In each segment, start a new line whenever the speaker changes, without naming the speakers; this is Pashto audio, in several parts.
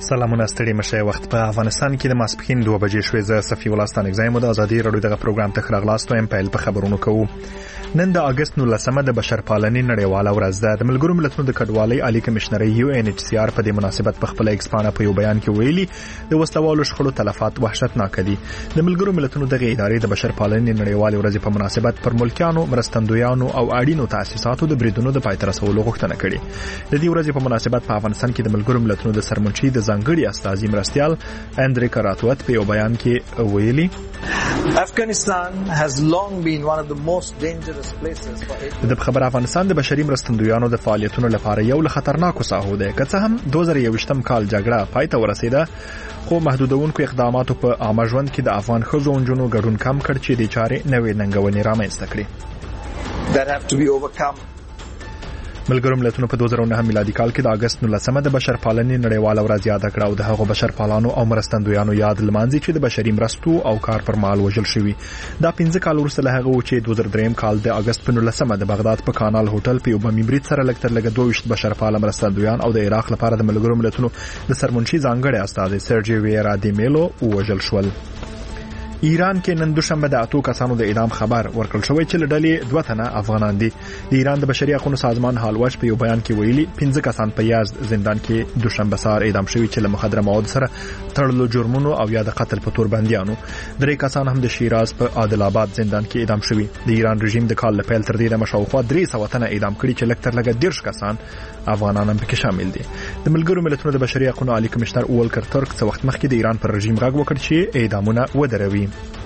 سلامونه ستړي مشه. وخت په افغانستان کې د ماسپښین 2 بجې شوې. زه صفي ولستان اگزایم د ازادي رادیو دغه پروګرام ته خراغلاستو ام پیل په خبرونو کوو. نن د اگست 19 د بشرپالنې نړیواله ورځ ده. د ملګرو ملتونو د کډوالۍ عالی کمشنر UNHCR په دې مناسبت په خپل ایکسپانه په یو بیان کې ویلي د وسلوالو شخړو تلفات وحشتناک دي. د ملګرو ملتونو دغه ادارې د بشرپالنې نړیواله ورځ په مناسبت پر ملکیانو، مرستندویانو او اړینو تاسیساتو د بریدونو د پای ته رسولو غوښتنه کړې. د دې ورځې په مناسبت په افغانستان کې د ملګرو ملتونو د سرمنشي د ځانګړي استازي مرستیال اندری کراتوت په یو بیان کې ویلي
Afghanistan has long been one of the most dangerous places for
د خبر افغانستان د بشري مرستندویانو د فعالیتونو لپاره یو له خطرناکو ساحو ده. که څه هم 2021م کال جګړه پای ته ورسېده، خو محدودونکو اقداماتو په عامه ژوند کې د افغان ښځو او نجونو ګډون کم کړ چې د چارې نوې ننګونې رامنځته کړې.
that have to be overcome.
ملګرو ملتونو په 2009 میلادي کال کې د اگست 19 د بشرپالنې نړیواله ورځ یاد کړه او د هغو بشرپالانو او مرستندویانو یاد لمانځي چې د بشري مرستو او کار پر مهال وژل شوي. دا 15 کال وروسته له هغه چې 2003 کال د اگست په 19 د بغداد په کانال هوټل په یو بمي برید سره لږ تر لږه 22 بشرپاله مرستندویان او د عراق لپاره د ملګرو ملتونو د سرمنشي ځانګړي استازي سرجي ویرا دی میلو وژل شول. ایران کې نن دوشنبه د 8 کسانو د اعدام خبر ورکړل شوی چې لړلې 2 تنه افغانان دي. د ایران د بشري حقوقو سازمان حالوج په یو بیان کې ویلي 15 کسان په یزد زندان کې دوشنبه سهار اعدام شوي چې له مخدره مواد سره تړلو جرمونو او یا د قتل په تور بنديانو. 3 کسان هم د شیراز په عادل آباد زندان کې اعدام شوي. د ایران رژیم د کال پیل تر دې د مشاوخوا 300 تنه اعدام کړي چې لږ تر لږه 10 کسان افغانان هم پکې شامل دي. د ملګرو ملتونو د بشري حقوقو عالی کمشنر اولکر ترک څه وخت مخکې د ایران پر رژیم غږ وکړ چې اعدامونه ودروي.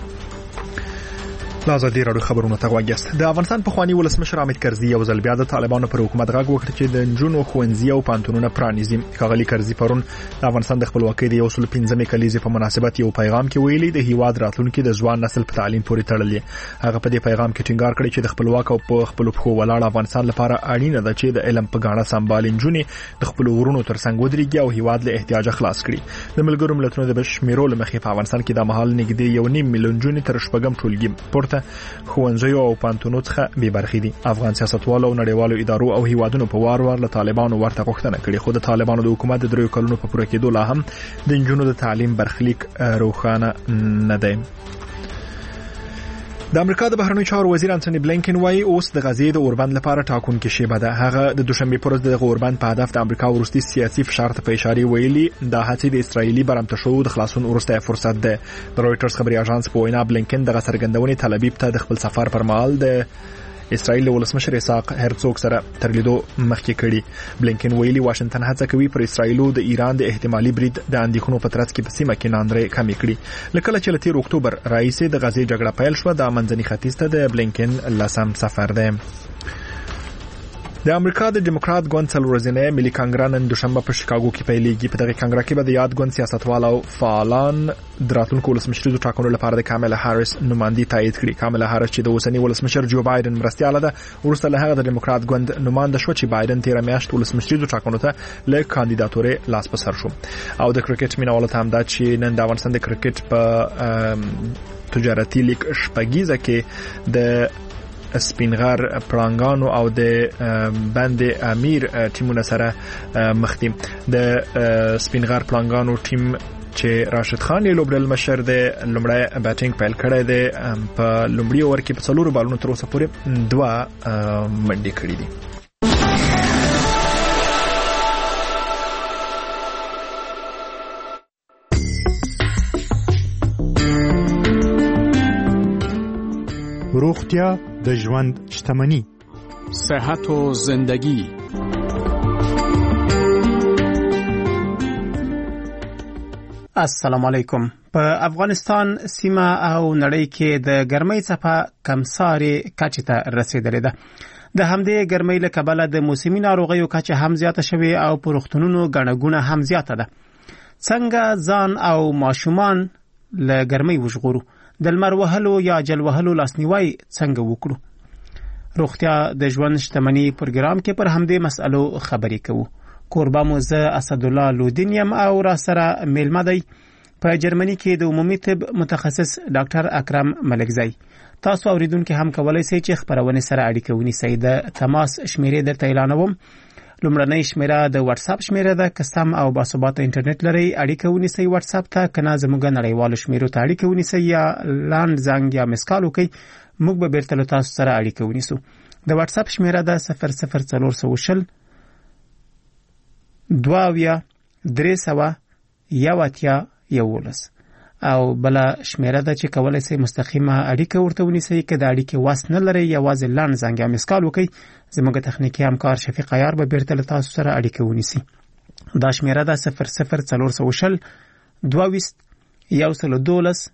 ازادي رادیو خبرونه ته وګورئ. د افغانستان پخوانی ولسمشر حامد کرزي یو ځل بیا د طالبانو پر حکومت غږ وکړ چې د نجونو ښوونځي او پانتونونه پرانیزي. ښاغلي کرزي پرون د افغانستان د خپلواکۍ د 115مې کلیزې په مناسبت یو پیغام کې ویلي د هیواد راتلونکي د ځوان نسل په تعلیم پورې تړلې. هغه په دې پیغام کې ټینګار کړی چې د خپلواک او په خپل پخو ولاړ افغانستان لپاره اړینه ده چې د علم په غاڼه سمبال نجونې د خپل ورونو ترڅنګ ودرېږي او هیواد له احتیاج خلاص کړي. د ملګرو ملتونو د بشمیرو لمخې په افغانستان کې د مهال نږدې 1.5 میلیون نجونې تر شپږم ټولګي پورته ځایو او پانتونو څخه بې برخې دي. افغان سیاستوالو او نړیوالو ادارو او هیوادونو په وار له طالبانو ورته غوښتنه کړې، خو د طالبانو د حکومت د 3 کلونو په پوره کېدو لا هم د نجونو د تعلیم برخلیک روښانه نه دی. د امریکا د بهرنیو چارو وزیر انټونی بلینکن وايي اوس د غزې د اوربند لپاره ټاکونکې شیبه ده. هغه د دوشنبه پر ورځ د اوربند په هدف د امریکا ورستي سیاسي فشار ته په اشاره ویلي د هڅې د اسرایلی برمته شو د خلاصون ورسته فرصت ده. د رويټرز خبري اژانس په وینا بلینکن د غسرګندونې تل ابیب ته د خپل سفر پر مهال د اسرائیل ولسمشر اسحاق هرڅوګ سره تر لیدو مخکې کړي. بلینکن ویلي واشنگټن هڅه کوي پر اسرائیل او د ایران د احتمالي برید د اندېښنو په ترڅ کې په سیمه کې ناندرې کمې کړي. لکه چې ل 13 اکتوبر رئیس د غزې جګړه پیل شو د منځني ختیځ ته د بلینکن لسم سفر ده. د امریکا د ډیموکرات ګوند څلورځنی ملي کانګرس نن دوشنبه په شیکاګو کې پیلېږي. په دغه کانګرس کې به د یاد ګوند سیاستوال او فعالان د راتلونکو ولسمشري د ټاکنو لپاره د کاملا هاریس نمائندګي تایید کړي. کاملا هاریس چې د اوسنی ولسمشر جو بایدن مرستیاله ده، ورسته له هغه د ډیموکرات ګوند نمائنده شو چې بایدن 13 میاشت ولسمشري د ټاکنو ته له کاندیداتورې لاس په سر شو. او د کرکټ مینوالو ته هم دا چې نن د افغانستان د کرکټ په تجارتي لیگ شپږیزه کې د سپینغر پړانګانو او د بند امیر ټیمونه سره مخ دي. د سپینغر پړانګانو ټیم چې راشد خان لوبډل مشر د لومړی بیټینګ پیل کړی دی په لومړي اوور کې په 4 بالونو تر اوسه پورې 2 منډې کړې دي.
روغتیا د ژوند شتمنی،
صحت و زندگی.
السلام علیکم. په افغانستان سیمه او نړۍ کې د ګرمۍ څپه کمساري کچې ته رسیدلې ده. د همدې ګرمۍ له کبله د موسمي ناروغیو کچه هم زیاته شوې او په روغتونونو ګڼهګونه هم زیاته ده. څنګه ځان او ماشومان له ګرمۍ وژغورو؟ د لمر وهلو یا جل وهلو لاسنیوي څنګه وکړو؟ روغتیا د ژوند شتمنی پروګرام کې پر همدې مسألو خبرې کوو. کوربه مو زه اسد الله لودینیم او را سره میلمه دی په جرمني کې د عمومي طب متخصص ډاکټر اکرم ملکزی. تاسو اوریدونکو هم کولای شئ چې خبرونه سره اړیکه ونیسئ. د تماس شمیرې درته اعلانوم: لومړنۍ شمیره د واتس اپ شمیره ده. که سم او باثباته انټرنیټ لري اړیکه ونیسئ واتس اپ ته، کنه زموږ نړیوالو شمیرو ته اړیکه ونیسئ یا لاند زنګ یا مسکال وکړئ، موږ به بیرته له تاسو سره اړیکه ونیسو. د واتس اپ شمیره ده 00420 2311 او بل شمیره ده چې کولای شئ مستقیمه اړیکه ورته ونیسئ. که د اړیکې واس نه لري یوازې لاند زنګ یا مسکال وکړئ، زموږ تخنیکی همکار شفیق عیار به بیرته له تاسو سره اړیکه ونیسي. دا شمیره ده 00420 22 112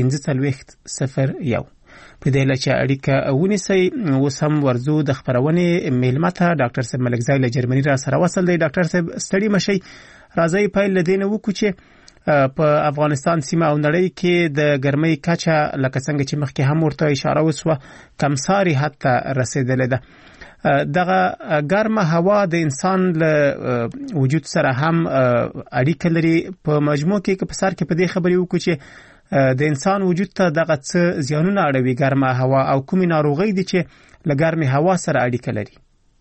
4501. په دې لچ اړیکه ونیسئ. اوس هم ورزو د خبرونې میلمه ته ډاکټر صاحب ملکزی له جرمني را سره وصل دی. ډاکټر صاحب ستړي مشي، راځي پیل لدینه وکړو چې په افغانستان سیمه او نړۍ کې د ګرمۍ کچه لکه څنګه چې مخکې هم ورته اشاره وسوه کمساري حد ته رسیدلې ده. دغه ګرمه هوا د انسان له وجود سره هم اړیکه لري. په مجموع کې په سر کې په دې خبرې وکړو چې د انسان وجود ته دغه څه زیانونه اړوي ګرمه هوا او کومې ناروغۍ دي چې له ګرمې هوا سره اړیکه لري.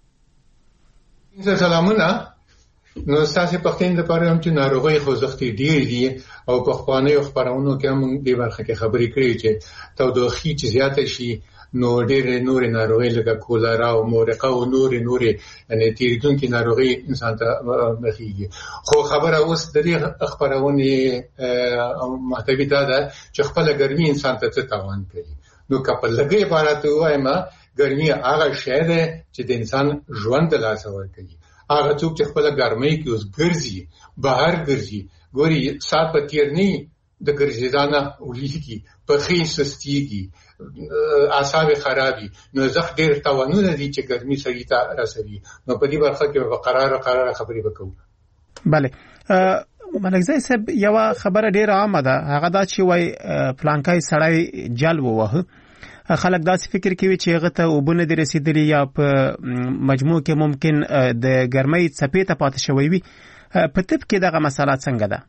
سلامونه. نو تاسو په خپل لپاره هم چې ناروغي خوځښتې ډېر دي او په خپلانه خبرونو کې هم د برخه کې خبرې کړې چې تودوخه چې زیاته شي نو ډېر نور ناروغي لکه کولرا او مورقه او نور یعنی تیریدونکو ناروغي انسان ته مخېږي. خو خبره اوس د دې خبرونه محتوی ده چې خپل ګرمي انسان ته څه تاوان کوي. نو کپل لګي عبارت وایم ګرمي هغه شی ده چې د انسان ژوند له لاسه ورکوي. هغه څوک چې خپل ګرمۍ کې اوس ګرځي بهر ګرځي ګوري سات په تیرنی د ګرځیدانه ولیږي په خې سستيږي اعصاب خرابي نو زخ ډېر توانونه دي چې ګرمي سړی ته رسوي. نو په دې برخه کې به قرار خبرې وکړو.
بله ملکزی صاحب یو خبره ډېر عامه ده، هغه دا چې وای پلانکای سړی جل ووهه. خلک داسې فکر کوي چې هغه ته وبونه د رسیدلی یا په مجموع کې ممکن د ګرمۍ څپې ته پاتې شوی وي. په طب کې دغه مسله څنګه ده؟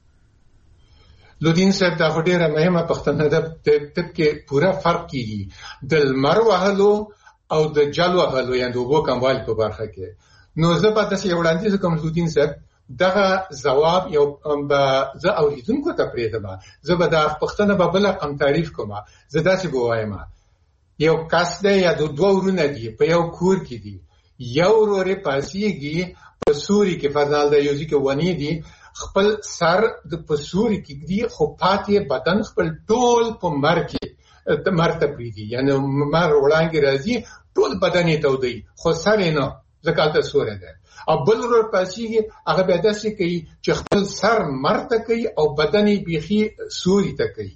لودین صاحب دا ډېره مهمه پوښتنه ده. طب کې پورا فرق کیږي د لمر وهلو او د جل وهلو یعنی د اوبو کموالي په برخه کې. نو زه په تاسو وړاندیز کوم لودین صاحب دغه جواب یو زه اوریدونکو ته پرېږدم. زه به دا پوښتنه به بل کم تعریف کوم. زه داسې بوایم یو کس دی یا دوه ورونه دي په یو کور کې دي، یو ورور پاسيږي په سوري کې فرضاً د یوځي کې ونی دي خپل سر د پسوري کې دي خو پاتې بدن خپل ټول په مرکه مرتبه دي یعنی مر وړاندې راځي ټول بدن یې تودي خو سر نه ځکه سوري ده. او بل ورور پاسيږي هغه به داسې کوي چې خپل سر مرته کوي او بدن یې بيخي سوري ته کوي.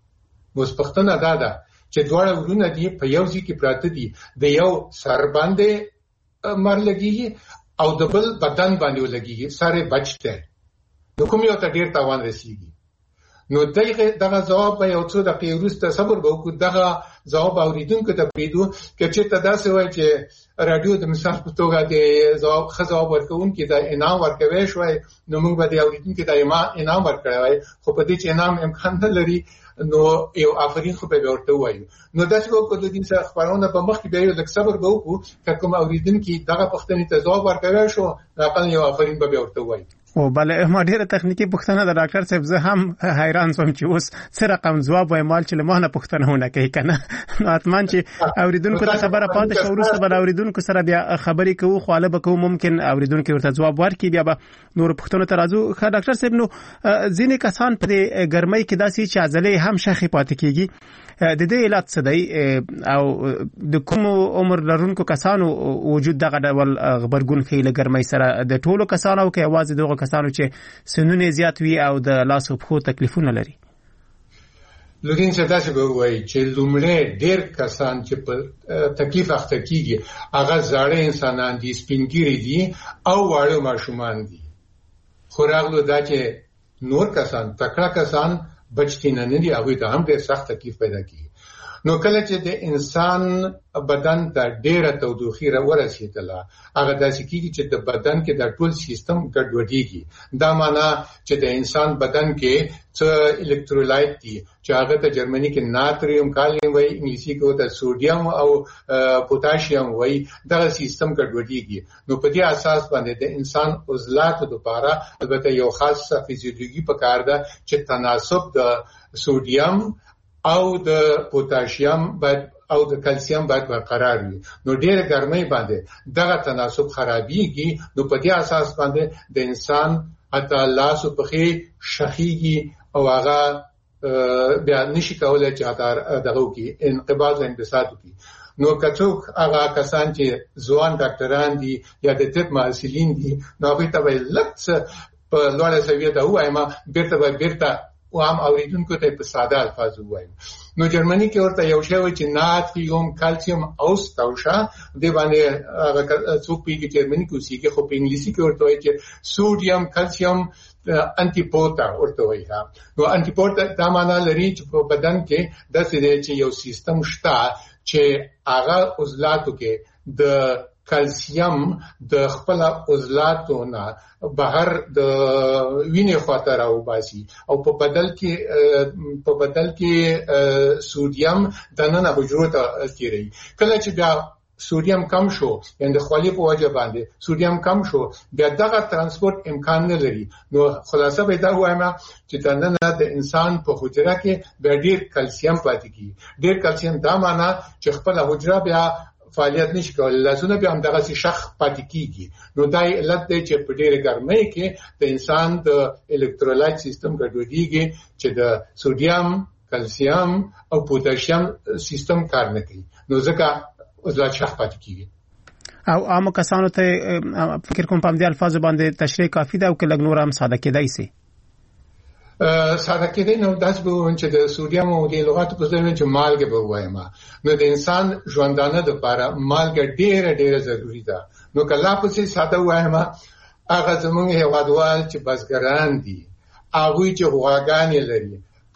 مستقطنه ده چې دواړه ورونه دي په یو ځای کې پراته دي، د یو سر باندې مر لګي او د بل بدن باندې ولګي، سره بچته نو کوم یو ته ډیر تاوان رسیږي. نو دغه جواب به یو څو دقیقې وروسته صبر وکړو. دغه جواب اوریدونکو ته پیډو چې ته داسې وای چې رادیو د مثال په توګه د جواب ورکوونکي د انعام ورکوي شوی نو موږ به د اوریدونکو ته انعام ورکړای خو په دې چې انعام امکان نه لري نو یو افرین خو به ورته وایو. نو داسې وکړو د دې څخه خبرونه په مخ کې به یو د صبر به وکړو چې کوم اوریدونکي دغه پښتني ته جواب ورکوي شو راپن یو افرین به ورته وایو.
او بله ما ډیره تخنیکی پوښتنه د ډاکټر صاحب زه هم حیران شوم چې اوس څه رقم جواب وای مال چې لمانه پوښتنهونه کوي کنه. نو اتمان چې اوریدونکو ته خبره پاتې شو وروسته به اوریدونکو سره بیا خبرې کوو خو له به ممکن اوریدونکو ورته جواب ورکړي بیا به نور پوښتنو ته راځو. ډاکټر صاحب نو ځینې کسان په ګرمۍ کې داسې چې عضلې هم شخې پاتې کیږي د دې علت څه دی او د کوم عمر لرونکو کسانو وجود دغه ډول غبرګون ښیي له ګرمۍ سره د ټولو کسانو کې یوازې دغه کسانو چې سنونه زیات وي او د لاس او پښو تکلیفونه لري؟
لودین څه داسې به وایي چې لومړی ډېر کسان چې په تکلیف اخته کیږي هغه زاړه انسانان دي، سپینګیري دي او واړه ماشومان دي. خو راغلو دا چې نور کسان تکړه کسان بچتینه نه دي هغه ته هم ډېر سخت تکلیف پیدا کیږي. نو کله چې د انسان بدن ته ډیره تودوخه ورسېدله هغه داسې کیږي چې د بدن کې د ټول سیستم ګډوډېږي. دا معنی چې د انسان بدن کې څه الکترولایت دي چې هغه ته جرمني کې ناتریوم، کالیوم وایي، انګلیسي کې ورته سوډیم او پوتاشیم وایي، دغه سیستم ګډوډېږي. نو په دې اساس باندې د انسان عضلاتو لپاره البته یو خاصه فزیولوژي پکار ده چې تناسب د سوډیم او د پوتاشیم باید او د کلسیم باید برقرار وي. نو ډېره ګرمۍ باندې دغه تناسب خرابېږي. نو په دې اساس باندې د انسان حتی لاس او پښې شخیږي او هغه بیا نشي کولای چې دغه وکړي، انقباض او انبساط وکړي. نو کڅوک هغه کسان چې ځوان ډاکټران دي یا د طب محصلین دي، نو هغوی ته به لږ په لوړه سویه ته ووایم، بیرته عام اوریدونکو ته په ساده الفاظ ووایم. نو جرمني کې ورته یو شی وایي چې ناتریوم، کلسیم اوستوشه، دې باندې هغه څوک پیږي جرمني کې اوسېږي، خو په انګلیسي کې ورته وایي چې سوډیم کلسیم انټیپوتا ورته وایي. نو انټیپوتا دا معنا لري چې په بدن کې داسې دی چې یو سیستم شته چې هغه عضلاتو کې د کلسیم د خپل عضلاتو نه بهر د وینې خواته راوباسي او په بدل کې سوډیم دننه حجرو ته تیری. کله چې بیا سوډیم کم شو، یعنی د خولې په وجه باندې سوډیم کم شو، بیا دغه ترانسپورت امکان نه لري. نو خلاصه به دا وایم چې دننه د انسان په حجره کې بیا ډیر کلسیم پاتې کیږي. ډیر کلسیم دا معنا چې خپل حجره بیا فعالیت نشي کولای، لاسونه به هم دغه شخ پاتې کیږي. نو دا علت دی چې په ډېره ګرمۍ کې د انسان د الکترولایت سیستم ګډوډېږي چې د سوډیم، کلسیم او پوتاشیم سیستم کار نه کوي. نو ځکه عضلات شخ پاتې کیږي.
او عام کسانو ته فکر کوم په دې الفاظ باندې تشریح کافي ده او که لږ نور هم ساده کېدای شي؟
ساده کېدای نو داس به وایي چې د سوډیم او د لغاتو په ځای چې مالګه به وایم. نو د انسان ژوندانه لپاره مالګه ډېره ضروری ده. نو کله په ساده وایم هغه زموږ هیوادوال چې بزګران دي، هغوی چې غواګانې لري، په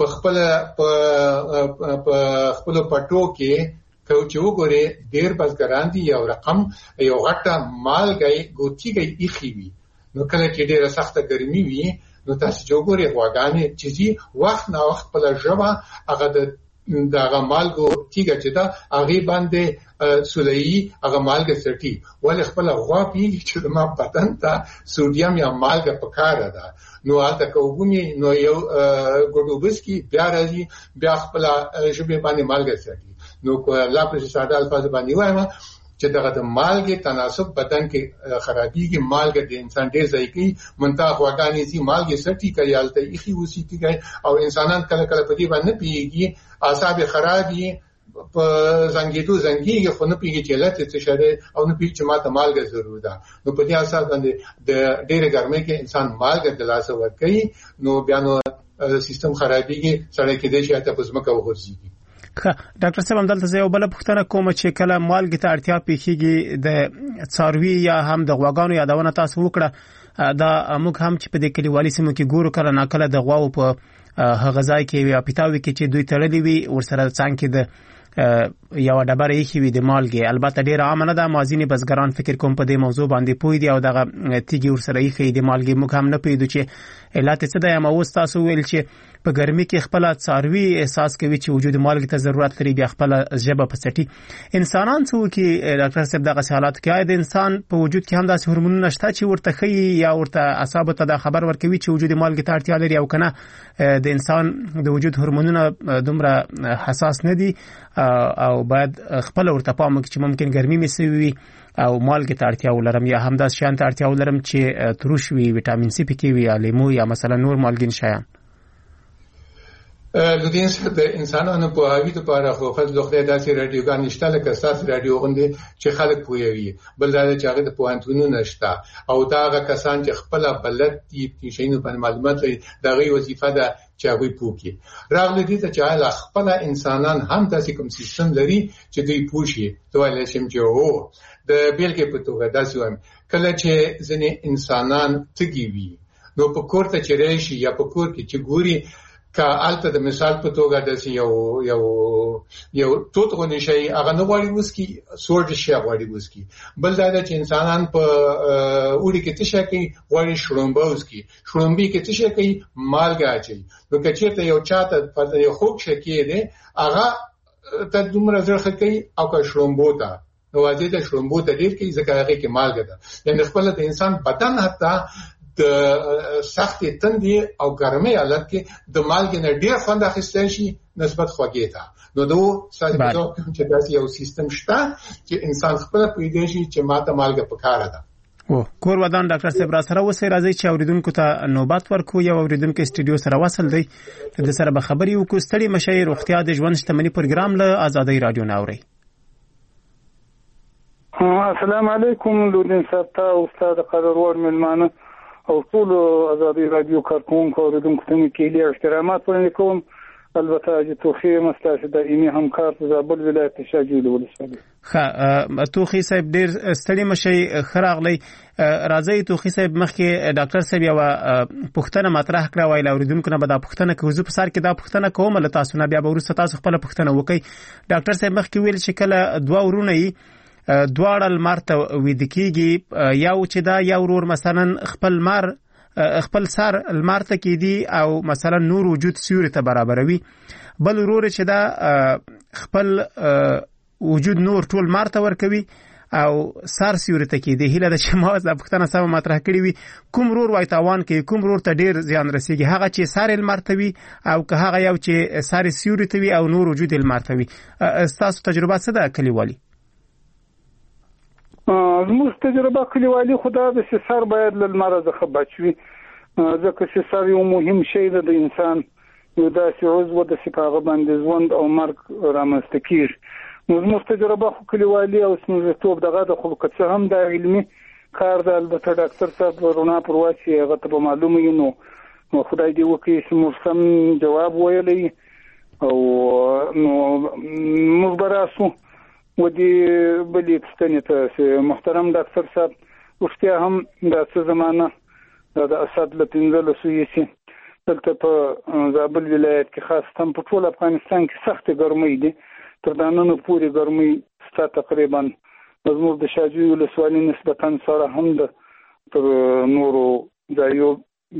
خپل پټو کې چې وګوري ډېر بزګران دي یو رقم یو غټه مالګه ګوتیږي ایخي وي. نو کله چې ډېره سخته ګرمي وي، نو تاسو چې وګورئ غواګانې چې وخت نه وخت په ژبه هغه دغه مالګو تیګه چې دا هغه باندې سولېي هغه مالګه سټي، ولې خپل غوا پیږي چې ما بدن ته سوډیم یا مالګه پکاره ده. نو هلته کوګونی نو یو ګډوبس کې بیا راځي، بیا خپل ژبه باندې مالګه سټي. نو لا په ساده الفاظ باندې وایم چې دغه د مالګې تناسب بدن کې خرابېږي. مالګه د انسان ډېر ځای کوي، منتها غواګانې چې مالګې سټي کوي هلته ایښي اوسي کوي او انسانان کله په دې باندې نه پوهېږي، اعصاب یې خراب وي، په زنګېږي خو نه پوهېږي چې علت یې څه شی دی او نه پوهېږي چې ماته مالګه ضرور ده. نو په دې اساس باندې د ډېرې ګرمۍ کې انسان مالګه د لاسه ورکوي، نو بیا نو سیستم خرابېږي، سړی کېدای شي حتی په ځمکه وغورځېږي.
ډاکټر صاحب همدلته زه یو بله پوښتنه کوم چې کله مالګې ته اړتیا پیښیږي د څاروي یا هم د غواګانو یادونه تاسو وکړه، دا موږ هم چې په دې کلیوالي سیمو کې ګورو کله ناکله د غواو په هغه ځای کې یا پیتاوي کې چې دوی تړلي وي ورسره څنګ کې د یو ډبره ایښې وي د مالګې. البته ډېره عامه نه ده، مازینې بزګران فکر کوم په دې موضوع باندې پوه دي او دغه تیږې ورسره ایښې د مالګې. موږ هم نه پوهېدو چې علت یې څه دی. اما اوس تاسو ویل چې په ګرمۍ کې خپله څاروي احساس کوي چې وجود مالګې ته ضرورت لري، بیا خپله ژبه په څټي. انسانان څه وکړي ډاکټر صاحب دغسې حالاتو کې؟ آیا د انسان په وجود کې هم داسې هورمونونه شته چې ورته ښیي یا ورته اعصابو ته دا خبر ورکوي چې وجود مالګې ته اړتیا لري، او که نه د انسان د وجود هورمونونه دومره حساس نه دي او باید خپل ورته پام وکړي چې ممکن ګرمي مې سوي وي او مالګې ته اړتیا ولرم یا همداسې شیان ته اړتیا ولرم چې تروش وي، ویټامین سي پکې وي یا لیمو یا مثلا نور مالګین شیان؟
لودین د انسانانو په هوی ته لپاره خو فضل خدای داسې رادیوګان شته لکه ستاسو رادیو غوندې چې خلک پوهوي. بل دا چې هغه د پوهنتونونو نشته او دا هغه کسان چې خپل بلد دي په شینو باندې معلومات لري، دا غي وظیفه ده چې هغه پوهي. راغله دي ته چې خپل انسانان هم داسې کوم سیستم لري چې دوی پوهي. دوی لشم چې هو د بیلګې په توګه داسې وایم، کله چې ځینې انسانان تږي وي نو په کور ته چې راشي یا په کور کې چې ګوري کالته د مثال په توګه د یو توت غونې شي هغه نه غواړي وسکي سورج شي غواړي وسکي بل دا چې انسانان په وړي کې تشه کوي غواړي شړومبه وسکي شړومبي کې تشه کوي مالګه اچي نو کچېته یو چاته په یو خوک شکی دی هغه ته دومره زړه کوي او که شړومبو ته نو واځي ته شړومبو ته ډیر کې ځکه هغه کې مالګه ده یعنی خپل د انسان بدن حتی د سختې تندې او ګرمۍ حالت کې د مالګې نه ډېر خوند اخیستل شي نسبت خوږې ته نو دو ساده چې داسې یو سیستم شته چې انسان خپل پیدا شي چې ماته مالګه پکاره ده
کور ودان ډاکټر صاحب را سره وسه راځي چې اوریدونکو ته نوبت ورکو یو اوریدونکو استودیو سره وصل دی د سره به خبري وکړو ستړي مشي روغتیا د ژوند شتمنۍ پروګرام له آزادۍ رادیو ناوري
السلام علیکم لودین صاحب ته استاد قرارور ملمانه او ټول آزادۍ رادیو کارکونکو اوریدونکو ته مې کلی احترامات وړاندې کوم البته چې توخی مستاسه دایمي همکار په زابل ولایت شاجوی ولسوالۍ
توخی صاحب ډیر ستړي مشي خراغلی راځي توخی صاحب مخکې ډاکټر صاحب یو پوښتنه مطرح کړه وایي اوریدونکو نه به دا پوښتنه کوي په سر کې دا پوښتنه کوم له تاسو نه بیا به ورسره تاسو خپل پوښتنه وکړي ډاکټر صاحب مخکې ویل چې کله دوه ورونه یې دواړه لمر ته وید کېږي یو چې دا یو ورور مثلا خپل سر لمر ته کېدي او مثلا نور وجود سیوري ته برابروي بل ورور چې دا خپل وجود نور ټول لمر ته ورکوي او سر سیوري ته کېدي هله د شماز د پښتنه سم مطرح کړی وي کوم ورور وای تاوان کې کوم ورور ته ډیر زیان رسیږي هغه چې سر لمر ته وي او که هغه یو چې سر سیوري ته وي او نور وجود لمر ته وي تاسو تجربه څه ده کلیوالي
زموږ تجربه کلیوالي خدا د سر باید له لمر څخه بچوي ځکه چې سر یو مهم شی ده د انسان یو داسې عضو د سپاغه باندې ژوند او مرګ رامنځته کیږي نو زموږ تجربه کلیوالي او سنجتوب دغه د خلکو څخه هم د علمي کار د البته ډاکټر صاحب رونا پرواسي هغه ته معلومه یو نو خدای دې وکړي چې موږ سم جواب ویلې او نو موږ براسو ودي بلې پښتنې ته محترم ډاکټر صاحب وختیا هم د څه زمانه د اسد له 15 سویسي دلته په زابل ولایت کې خاصه په ټول افغانستان کې سخت ګرمۍ دي تر دانونو پورې ګرمۍ ستا تقریبا زموږ د شاجوی ولسوالۍ نسبتا سره هم د تر نورو ځایو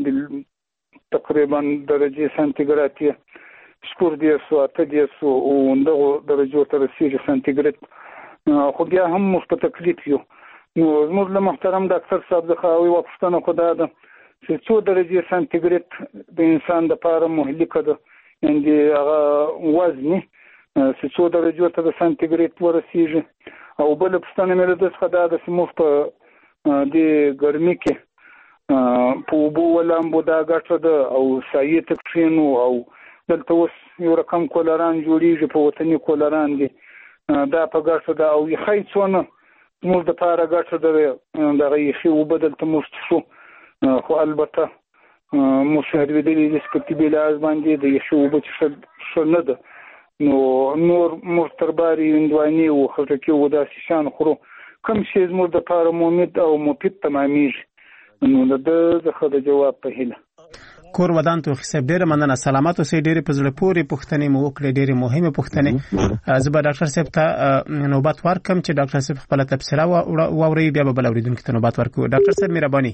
تقریبا درجه سانتیګراد شکور دې سو اته دې سو او دغه درجو تر 30 سانتیګراد خو بیا هم مثبت تکلیف یو نو زموږ له محترم ډاکټر صاحب څخه وی وپښتنه خدا ده چې 2 درجه سانتیګراد د انسان لپاره مهلکه ده یعنی هغه وزن چې 2 درجو ته سانتیګراد ورسیږي او بل پښتنه مې د څخه ده چې موږ په دې ګرمي کې په بو ولامبو دا ګټه ده او سایه تکفینو او دلته اوس یو رقم کولران جوړیږي په وطني کولران دي دا په ګټه ده او یخی څونه موږ د پاره ګټه ده دغه یخي وبدل ته موږ شو خو البته مشاهده ویلي نسبتي بلاز باندې د یخي وبد شنه ده نو نور مرتباري اندواني او خټکی و داسې شان خورو کوم شی موږ د پاره مفید او مفید تمامېږي نو دغه د جواب په هیله
کور ودان تو حساب ډیره مننه سلامات اوسې ډیره پزړه پوری پښتنې مو وکړې ډیره مهمه پښتنې زبر ډاکټر صاحب ته نوبت ورکم چې ډاکټر صاحب خپل تفسیر او اوري بیا به اوریدونکو ته نوبت ورکو ډاکټر صاحب مهرباني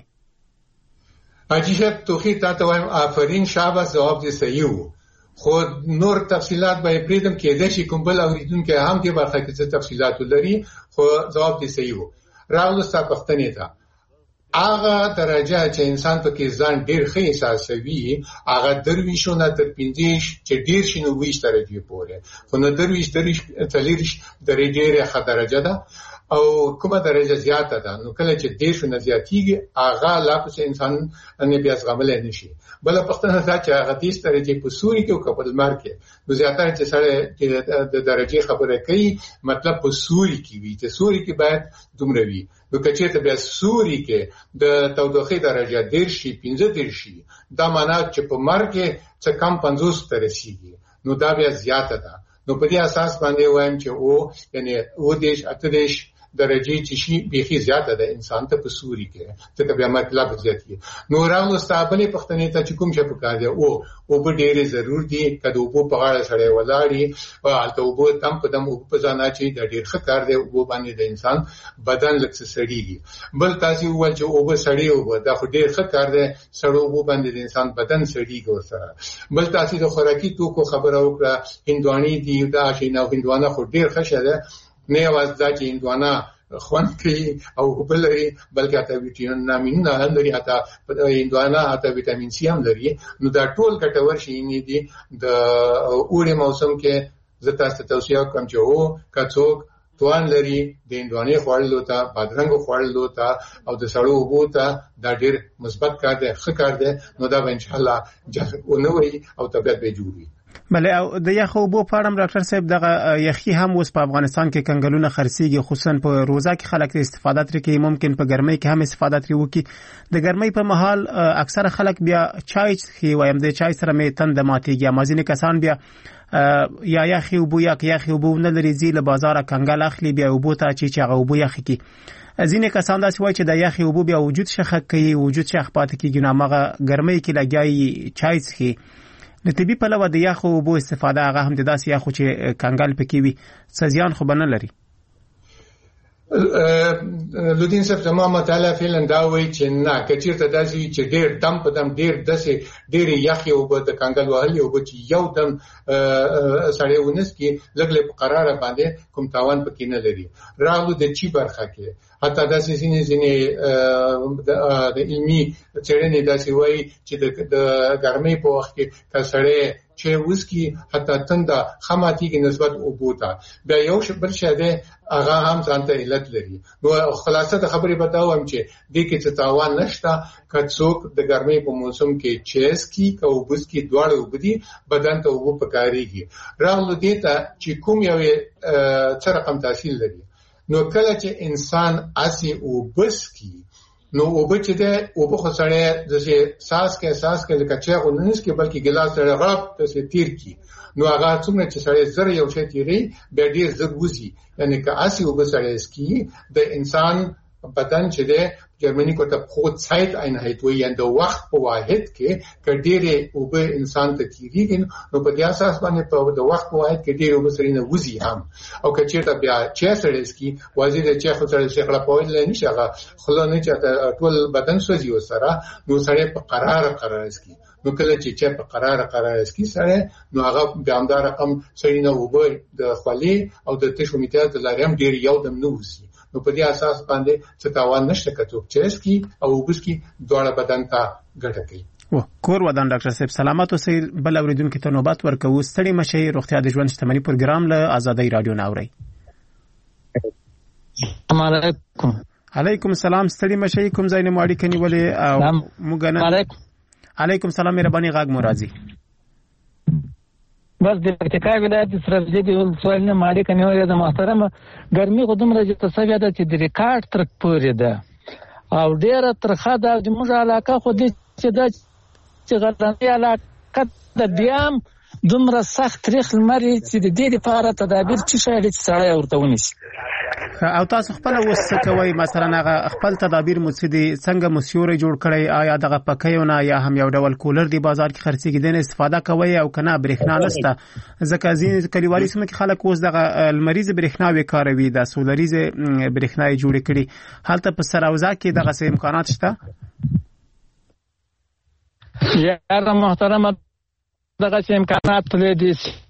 اجازه توخی تاسو وایم آفرین شابه جواب دې صحیح وو خو نور تفصيلات به پریدم کې د شي کوم بل اوریدونکو هم کې برخه کې تفصيلات لري خو جواب دې صحیح وو راغله تاسو پښتنې ته هغه درجه چې انسان په کې ځان ډیر ښه احساسوي هغه درویشونه تر 15 چې ډیر شنو 20 درجه پورې خو نو درویش درجه ښه درجه ده او کومه درجه زیاته ده نو کله چې ډیر شنو زیاتیږي هغه لا په انسان نه بیا زغمل نه شي بل پښتنه چې هغه 30 درجه په سوري کې او په لمر کې نو زیاتره چې سره د درجه خبره کوي مطلب په سوري کې وي چې سوري کې باید دومره وي نو کچې ته بیا سوري کې د تودوخه درجه 15 شي دا معنی چې په مر کې څه کم 50 ته رسیږي نو دا بیا زیاته ده نو په دې اساس باندې وایم چې او یعنی او دیش اته دیش درجه چې شي بيخي زیاته ده انسان ته په سوري کې ته بیا مطلب زیاتی نو راو استابلې پښتنې ته چې کوم څه پکار دی او په ډېرې ضرور دي کله په پغاړه سره ولاړی او الته وبو تم په دم په ځانا چې د ډېر ښه کار دی او باندې د انسان بدن لکه سړیږي بل تاسو ول چې او به سړی او دا خو ډېر ښه کار دی سړو وبو باندې د انسان بدن سړیږي ورسره بل تاسو د خوراکي توکو خبره وکړه هندواني دی دا شي نو هندوانه خو ډېر ښه شه نه واز دا چې هندوانه خوان کوي او بلري بلکې اته ویټامین نه لري اته هندوانه اته ویټامین سی هم لري نو دا ټول ګټور شي نه دي د اوړي موسم کې زه تاسو ته توصیه کوم چې او کڅوک توان لري د هندوانه خوړلو ته بادرنګ خوړلو ته او د سړو وبو ته دا ډېر مثبت کار دی ښه کار دی نو دا ان شاء الله ونوي او طبيعت به جوړي
بله او د یخو اوبو په اړه ډاکټر صاحب دغه یخي هم اوس په افغانستان کې کنګلونه خرڅيږي خصوصا په روزه کې خلک استفاده ترې کوي ممکن په ګرمۍ کې هم استفاده ترې وکړي د ګرمۍ په مهال اکثره خلک بیا چای څښي وایم د چای سره مې تند ماتيږي مازینه کسان بیا یا یخي اوبو یا یخي اوبو نه لري زی له بازار کنګل اخلي بیا اوبو ته چې هغه اوبو یخي کی ځینې کسان داسې وایي چې د یخي اوبو بیا وجود شخه کوي وجود شخ پاتې کیږي نو هغه ګرمۍ کې لګیاي چای څښي د طبي په لور د یخو اوبو استفاده هغه هم د داسې یخو چې کنګل پکې وي څه خو بنه لري
لودین صاحب تمامه تعالی فعلا دا وایي چې نه کچیرته داسې چې ډېر دم په دم ډېر داسې ډېر یخي اوبو د کنګل وهلي اوبو چې یو دم سړی ونس کې لګلې په قراره باندې کوم تاوان پکې نه لري راغلو د چی برخه کې حتی داسې ځینې د علمي څېړنې داسې وایي چې د ګرمۍ په وخت کې کسړې چې وسکي حتی تنده خماتيږي نسبت اوبو ته بیا یو بل شی دی هغه هم ځانته علت لري نو خلاصه د خبرې بداوم چې د کې څه تاوان نشته کڅوک د ګرمۍ په موسم کې چیس کی او بس کی دواړه وبدي بدن ته وبو پکاريږي راغلو دې ته چې کوم یو څه رقم تحصیل لري نو کله چې انسان اسی او بس کی نو وبچ دې وبو خسړې د ساس کې لکه چې غونس کې بلکې ګلاس سره غړپ ته تیر کی نو هغه څومره چې سړی زر یو شی تیری به ډیر زر وځي یعنی که اسی وبسړې اسکی د انسان بدن چې ده جرمني کو ته خود سایت einheit وي یعنی د وخت په واحد کې کډيره او به انسان ته تیریږي نو په دې اساس باندې په د وخت په واحد کې ډیره وبسرینه وځي هم او کچېرته بیا چې سره اسکی وزیر چې خو سره شیخ لا پوهل نه شغه خلک نه چاته ټول بدن سوځي وسره نو سره په قرار اسکی نو کله چې په قرار اسکی سره نو هغه بیاندار رقم سړینه وبو د خولي او د تشو میټر د لاریم ډیر یو دم نو وسی نو په دې اساس باندې څه تاوان نشته کته چې اسکی او وبسکی دواړه بدن ته ګټه کوي
کور ودان ډاکټر صاحب سلامات اوسئ بل اوریدونکو ته نوبت ورکوو ستړي مشي روغتیا د ژوند شتمنۍ پروګرام له آزادۍ رادیو ناوړي علیکم السلام ستړي مشي کوم ځای نه ماړي کني ولې او موږ نه علیکم السلام مهرباني غاګ مرادي
بس د پکتیکا ولایت سرزدي ولسوالۍ نه مالک نه وي د محترم ګرمي خودم راځي تصویر ده چې د ریکارډ تر پورې ده او ډیره ترخه ده د موږ علاقه خو دې چې د غرنۍ علاقه د بیام دومره سخت تاریخ لمري چې د دې لپاره تدابیر چې شاید سړی ورته ونیسي
او تاسو خپل وسه کوي مثلا هغه خپل تدابیر مسدي څنګه مسیوري جوړ کړی آیا دغه پکایونه یا هم یو ډول کولر دی بازار کې خرڅيږي دنه استفاده کوي او کنه برېښنا نشته ځکه ځین کلیوالي سیمه کې خلک اوس دغه المریض برېښنا وکاروي د سولریز برېښنا جوړ کړي حالت په سراوزا کې دغه امکانات شته
یا محترم دغه امکانات لري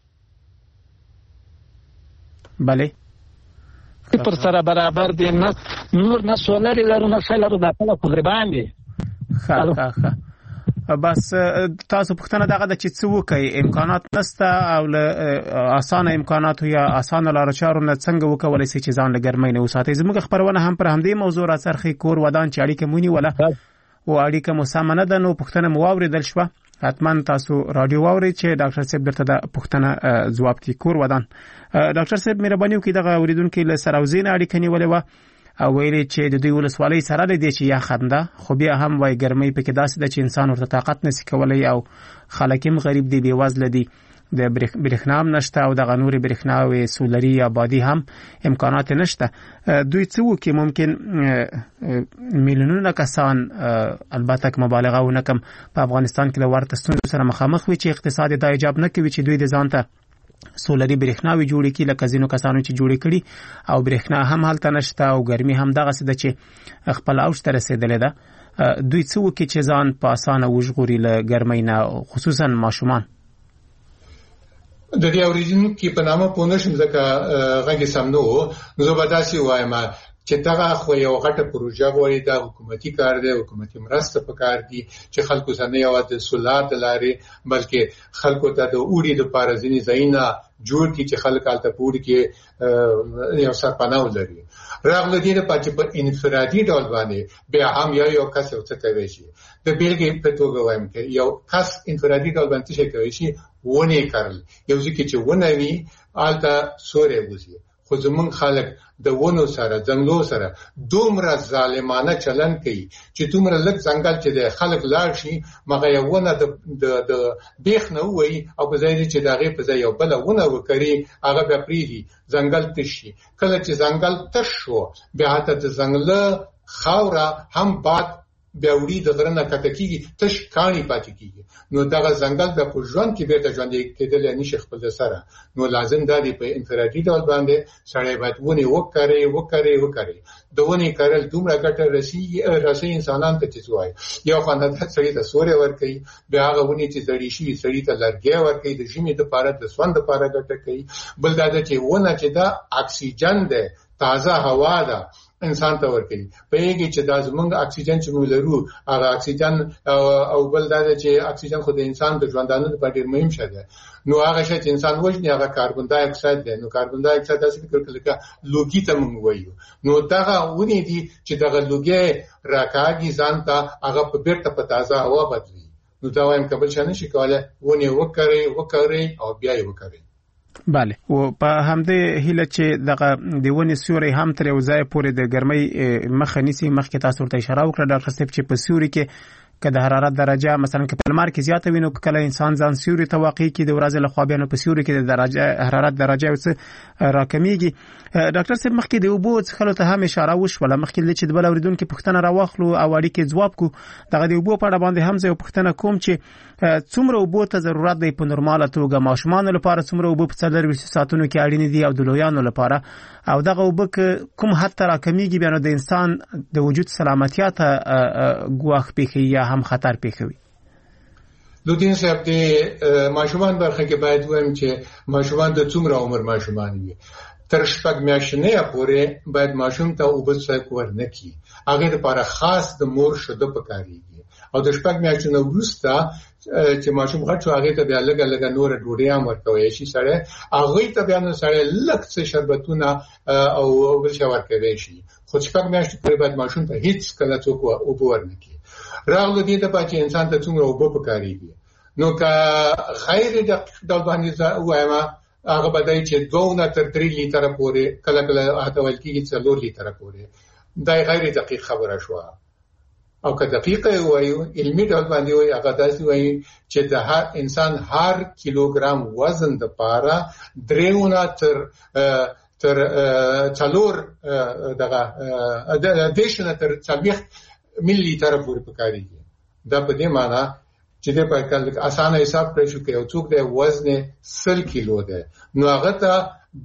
بله
پر سره برابر دي نور نه سولري لرو نه شلرو د خپل قربان دي
ښه بس تاسو پښتنه دغه د چې څه وکي امکانات نسته او له اسانه امکانات یا اسانه لار چارو نه څنګه وکولای شي چې ځان له ګرمۍ نه وساتي زموږ خبرونه هم پر همدې موضوع را څرخي کور ودان چې اړیکه مونی ولا او اړیکه مسامنه ده نو پښتنه مواوریدل شو حتما تاسو رادیو واوري چې ډاکټر صاحب درته د پښتنه ځواب کی کور ودان ډاکټر صاحب مهرباني وکړئ دغه اوریدونکو له سراوزین اړیکه نیولې و او ویلي چې د دوی ولسوالۍ سره لدی چې یا خنده خو بیا هم وای ګرمۍ پکې داسې د چې انسان ورته طاقت نسی کولای او خلک هم غریب دي بې وزله دي د برېښنا هم نشته او د غنوري برېښنا سولري یا بادي هم امکانات نشته. دوی څه وکړي؟ ممکن میلیونونه کسان البته که مبالغه ونکم په افغانستان کې د ورته ستونزو سره مخامخ وي چې اقتصاد د اجاب نه کوي چې دوی د ځان ته سولري برېښناوي جوړې کړي لکه ځینو کسانو چې جوړې کړي او برېښنا هم هلته نشته او ګرمي هم دغسې ده چې خپل اوج ته رسېدلې ده. دوی څه وکړي چې ځان په اسانه وژغوري له ګرمۍ نه، خصوصا ماشومان؟
د دې اورېدونکي په نامه پوه نه شم ځکه غږ یې سم نه و، نو زه به داسې ووایم چې دغه خو یو غټه پروژه غواړي، دا حکومتي کار دی، حکومتي مرسته پکار دي چې خلکو ته نه یوازې د سولار د لارې بلکې خلکو ته د اوړي لپاره ځینې ځایونه جوړ کړي چې خلک هلته په اوړي کې یو سرپناه ولري. راغله دې لپاره چې په انفرادي ډول باندې بیا هم یو کس یو څه کوي شي. د بیلګې په توګه وایم چې یو کس انفرادي ډول باندې څه کوي شي، ونه کرل. یو ځکه چې ونه وي هلته سورې وځي، خو زمونږ خلک د ونو سره ځنګلو سره دومره ظالمانه چلن کوي چې دومره لږ ځنګل چې د خلک لاړ شي مغه یو ونه د بیخ نه وي او په ځای چې د هغې په ځای یو بله ونه وکړي هغه بیا پرېږدي، ځنګل تش شي. کله چې ځنګل تش شو بیا هلته د ځنګله خاوره هم باد بیا وړي د غره نه کته کېږي، تش کاڼي پاتې کېږي. نو دغه ځنګل بیا په ژوند کې بېرته ژوندی کېدلی نشي خپل سره. نو لازم دا دی په انفرادي ډول باندې سړی باید ونې وکري. د ونې کرل دومره ګټه رسي انسانانو ته چې څه وایي. یو خواندان سړي ته سوری ورکوي، بیا هغه ونې چې زړې شوي سړي ته لرګی ورکوي، د ژمي دپاره د سون دپاره ګټه کوي. بل دا ده چې ونه چې دا اکسیجن دی، تازه هوا ده، انسان ته ورکوي. پوهېږي چې دا زمونږ اکسیجن چې موږ لرو هغه اکسیجن او بل دا ده چې اکسیجن خو د انسان د ژوندانه لپاره ډېر مهم شی دی. نو هغه شی چې انسان وژني هغه کاربن دای اکساید دی. نو کاربن دای اکساید داسې فکر کړه لکه لوګي ته موږ وایو. نو دغه ونې دي چې دغه لوګی راکاږي ځان ته، هغه په بیرته په تازه هوا بدلوي. نو دا وایم که بل شی نشي کولی، ونې وکرئ او بیا یې وکرئ.
بله، او په همدې هیله چې دغه د ونې سیوری هم تر یو ځای پورې د ګرمۍ مخه نیسي. مخکې تاسو ورته اشاره وکړه ډاکټر صاحب چې په سیوري کې که د حرارت درجه مثلا که په لمر کې زیاته وي نو کله انسان ځان سیوري ته واقع کړي د ورځې لخوا بیا نو په سیوري کې د حرارت درجه یو څه راکمیږي. ډاکټر صاحب مخکې د اوبو څښلو ته هم اشاره وشوله، مخکې چې د بل اورېدونکي پوښتنه راواخلو او اړیکې ځواب کړو. دغه د اوبو په اړه باندې هم زه یو پوښتنه کوم چې څومره اوبو ته ضرورت دی په نورماله توګه؟ ماشومانو لپاره څومره اوبو په 24 ساعتونو کې اړینې دي او د لویانو لپاره؟ او دغه اوبه کوم حد ته راکمیږي بیا نو د انسان د وجود سلامتیا ته ګواښ پېښوي یا هم خطر پېښوي؟
لودین صاحب د ماشومان برخه کې باید وایم چې ماشومان د څومره عمر ماشومان وي. تر 6 میاشتنې پورې باید ماشوم ته اوبه څښاک ورنکړي. هغې لپاره خاص د مور شیدې پکارېږي. او د 6 میاشتو نه وروسته چې ماشوم غټ شو هغې ته بیا لږه نوره ډوډۍ هم ورکولی شي سړی. هغوی ته بیا نو سړی لږ څه شربتونه او بل شی ورکولی شي. خو 6 میاشتو پورې باید ماشوم ته هېڅ کله څوک اوبه ورنکړي. راغلو دې ته چې انسان ته څومره اوبه پکارېږي. نو که غیر دقیق ډول باندې ووایم هغه به دی چې 2 نه تر 3 لیتره پورې، کله هته ویل کېږي 4 لیتره پورې. دا غیر دقیق خبره شوه. او که دقیقه وایو علمي ډول باندې وایي هغه داسې وایي چې د هر انسان هر کیلوګرام وزن دپاره 3 نه تر 4 دغه 10 نه تر 40 ملي لیتره پورې پکارېږي. دا په دې معنی چې د په اسانه حساب کړی شو که یو څوک د وزن 100 کیلو دی نو هغه ته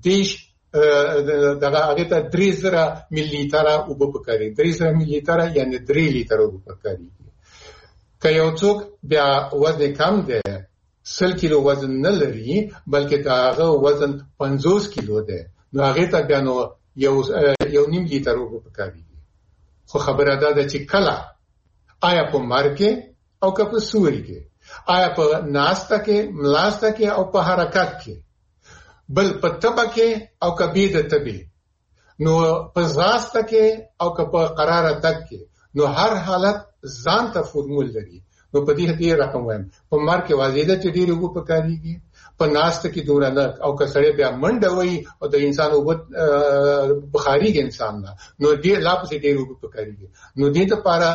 هغه ته 3000 ملي لیتره اوبه پکارېږي. 3000 ملي لیتره یعنې 3 لیتره اوبه پکارېږي. که یو څوک بیا وزن کم دی 100 کیلو وزن نه لري بلکې که هغه وزن 50 کیلو دی نو هغې ته بیا نو یو نیم لیتره اوبه پکارېږي. خو خبره دا ده چې کله آیا په مرګ کې او که په سوري کې، آیا په ناسته کې، ملاسته کې او په حرکت کې، بل په تبه کې او که بې د تبې، نو په ځغاسته کې او که په قراره تګ کې، نو هر حالت ځان ته فورمول لري. نو په دې رقم وایم په مرګ کې واضح ده چې ډېرې اوبه پکارېږي، په ناسته کې دومره نه، او که سړی بیا منډه وهي او د انسان اوبه بخارېږي انسان نه نو لا پسې ډېرې اوبه پکارېږي. نو دې دپاره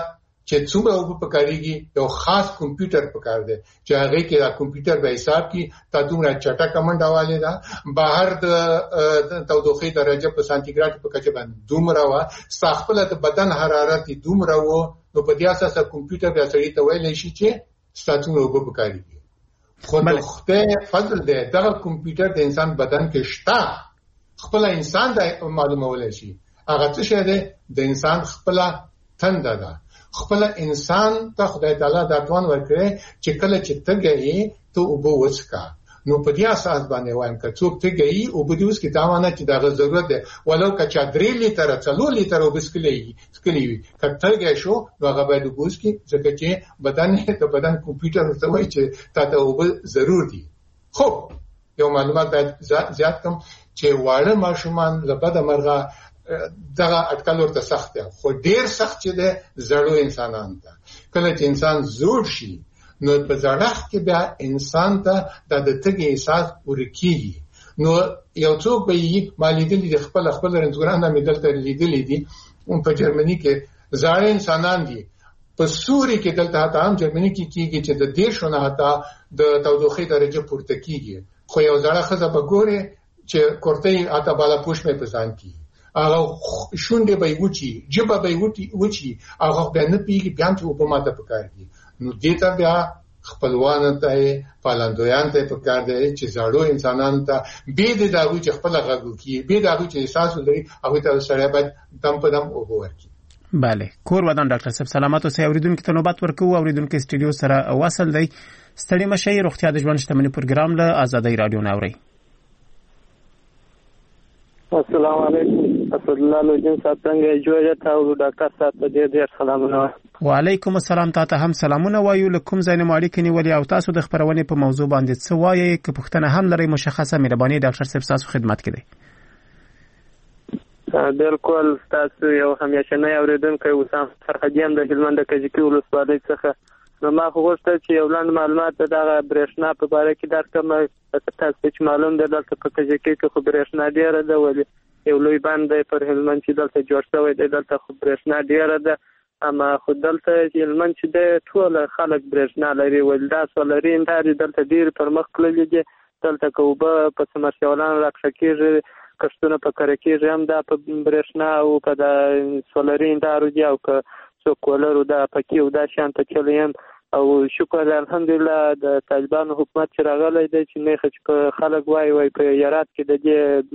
چې څومره اوبه پکاريږي یو خاص کمپیوټر پکار دی چې هغه کې دا کمپیوټر به حساب کی تا دومره چټه کمنډ حواله ده بهر د تودوخه درجه په سانتیګراد په کچه باندې دومره وا ساخپل د بدن حرارت دومره وو نو په دې اساس کمپیوټر به سړی ته ویل شي چې ستاسو اوبه پکاريږي خو د خدای فضل دی دا کمپیوټر د انسان بدن کې شته خپل انسان د معلومول شي هغه څه شه دی د انسان خپل تنده ده خپل انسان ته خدای تعالی دا توان ورکړي چې کله چې تګي ته وبو وڅکا نو په دې اساس باندې وایم که څوک تګي او بده اوس کې دا معنی چې دا ضرورت ده ولو که 3 لیټر 4 لیټر وبسکلی وي کتهږي شو نو هغه باید وبوس کې ځکه چې بدن ته بدن کمپیوټر ته وایي چې تاسو وب ضرور دي خو یو معلومات باید زیات کم چې واړه ماشومان لبد مرغه دغه اټکل ورته سخت دی خو ډیر سخت چې ده زړو انسانان ته کله چې انسان زوړ شي نو په زړښت کې بیا انسان ته د تګي احساس ورکیږي نو یو څوک به یې مالیدلی د خپل رنځګران د مدلته لیدلې دي په جرمني کې زړه انسانان دي په سوري کې دلته هم جرمني کې کیږي چې د دیشونه حتی د تودوخه درجه پورته کیږي خو یو ځړه خزه به ګوري چې کوړتې اته بالا پوښ مې پسان کی هغه شونډه به وچی جبه به وچی هغه به نه پیږي بیا ته په ماته پکاري نو دې ته بیا خپلوان ته پالندویان ته پکار دی چې زړو انسانان ته به د داوی چې خپل غږ کی به داوی چې احساس لري هغه ته سره باید دم په دم وګوري
بله کور ودان ډاکټر صاحب سلامات اوسئ اوریدونکو ته نوبت ورکوو اوریدونکو استډیو سره وصل دی ستړي مشي روغتیا د ژوند شتمنۍ پروګرام له آزادۍ رادیو ناوړي
السلام علیکم اسد الله لوجن صاحب څنګه جوړه تاسو ډاکټر صاحب ته ډېر سلامونه
وعلیکم السلام تاسو هم سلامونه وایو لکم زین ماړی کني ولی او تاسو د خبرونه په موضوع باندې څه وایي که پښتنه هم لري مشخصه مهرباني ډاکټر صاحب تاسو خدمت کړئ
بالکل تاسو یو همیشنه اوریدونکو وسام فرحدیان د هلمند د کجکی ولسوالۍ څخه نو ما خو غوښتل چې یو لاند معلومات د برېښنا په اړه کې درکړم تاسو چې معلوم ده دلته په کجکی کې خو برېښنا ډیره ده ولې یو لوی باندې پر هلمند چې دلته جوړ شوی دی دلته خو برېښنا ډیره ده اما خو دلته هلمند چې د ټول خلک برېښنا لري ولدا سولري انداري دلته ډیر پرمخ کړلې دي دلته کوبه په سمرسیولان راکشکیږي کښتونه په کرکیږي هم دا په برېښنا او په د سولري اندارو دی او که څوک ولرو دا پکې او دا شان ته چلیم او شکر الحمدلله د طالبانو حکومت چې راغلی دی چې نه خچ خلک وای په یارات کې د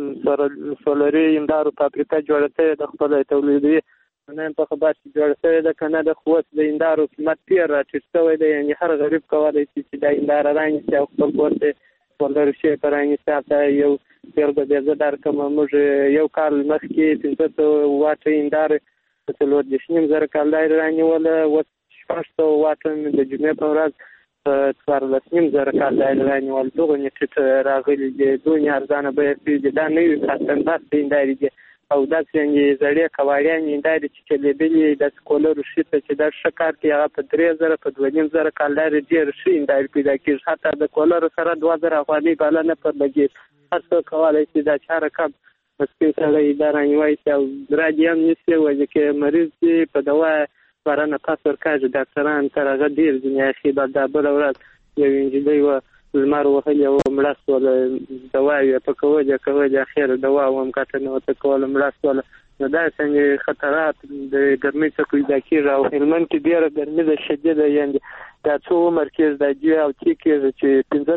سولري اندارو فابریکه جوړه شوې د خپل تولیدي نن په خبر چې جوړه شوې ده کنه د قوت د اندارو قیمت پیر راټیټ شوی دی یعنی هر غریب کولای شي چې د اندار رانګي او خپل ورته سولر شي پرانګي ساته یو پیرګه د زدار کوم موږ یو کال مخکې 300 واټ اندار په لور د شنیم زره کال رانګي ولا پښتو واټن د جمعې په ورځ په 14 کال رانګي ول دغه نیټ راغلي د دنیا ارزانه به پیږي دا نه وي خاصن بس انداري او دا څنګه زړې کواریان انداري چې لیدلې د سکولر شته چې د شکار کې هغه په 3000 په 2000 کال لري ډیر شي انداري پیدا کیږي حتی د کولر سره 2000 افغاني بلنه پر لګي تاسو کولای شئ دا چاره کم مسکین سره اداره نیوي او راډیوم نشي وایي چې مریض په دوا ورنه تاسو ورکاږي ډاکټران تر هغه ډیر دنیا خې بعد د بل ورځ یو انجلۍ و المر وهل یو ملاس ولا دوا یې په کوجه اخر دوا هم کاته نو ته کول ملاس ولا نو دا څنګه خطرات د ګرمۍ څخه پیدا کیږي او هلمند کې ډیره ګرمي ده شدیده یعنی دا څو مرکز د جی او تی کې چې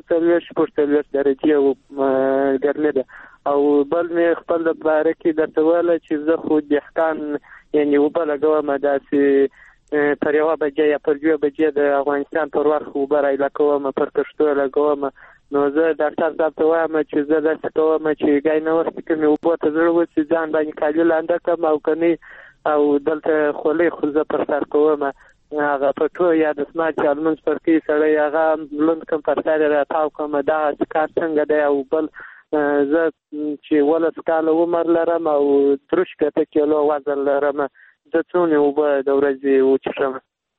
15 درجه ګرمي ده او بل مې خپل باره کې د توله چې زه خو دهقان یعنی وبلګوم داسې پر یو بجې یا پر یو بجې د افغانستان پر ورخ وبره لکوم پر کښتو لګوم نو زه ډاکټر صاحب ته وایم چې زه داسې کوم چې ګای نه وخت کې مې وبو ته زړه و چې ځان باندې کالي لاندې کوم او کني او دلته خولې خو زه پر سر کوم هغه په ټو یا د سماج المنس پر کې سړی هغه لوند کم پر سر راټاو کوم دا کار څنګه دی او بل زه چې ولس کال عمر لرم او 3 کیلو وزن لرم د څونه وب د ورځې وچشم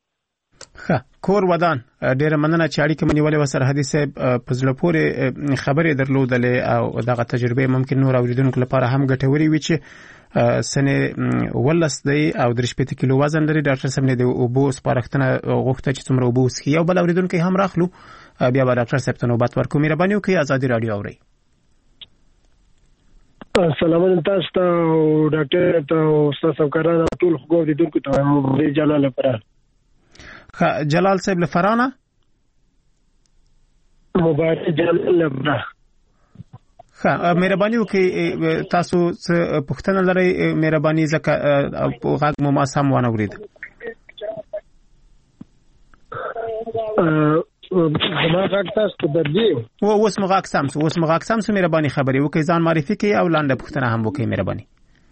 کور ودان ډیره مننه چې اړیکه منیولې و سرحدي صاحب په ځل پورې خبرې درلودلې او دغه تجربه ممکن نور اوریدونکو لپاره هم ګټوري وي چې سنې ولس دی او 3 کیلو وزن لري. ډاکټر صاحب نه د اوبو سپارښتنه غوښته چې څومره اوبه وڅښي. یو بل اوریدونکو هم راخلو بیا به ډاکټر صاحب ته نوبت ورکو. مهرباني وکړئ آزادي رادیو اورئ.
السلام علیکم تاسو ته ډاکټر ته استاد سمکاران ټول خو اوریدونکو ته مبارک جلال لپاره.
جلال صاحب لفرانه مبارک
جلال لپاره.
مهرباني وکړئ تاسو څه پوښتنه لرئ؟ مهرباني ځکه غږ مو ما سم ونه اورید.
زما غږ تاسو ته درځي؟
اوس مو غږ سم سو. مهرباني خبرې وکړئ، ځان معرفي کړئ او لاندې پوښتنه هم وکړئ. مهرباني.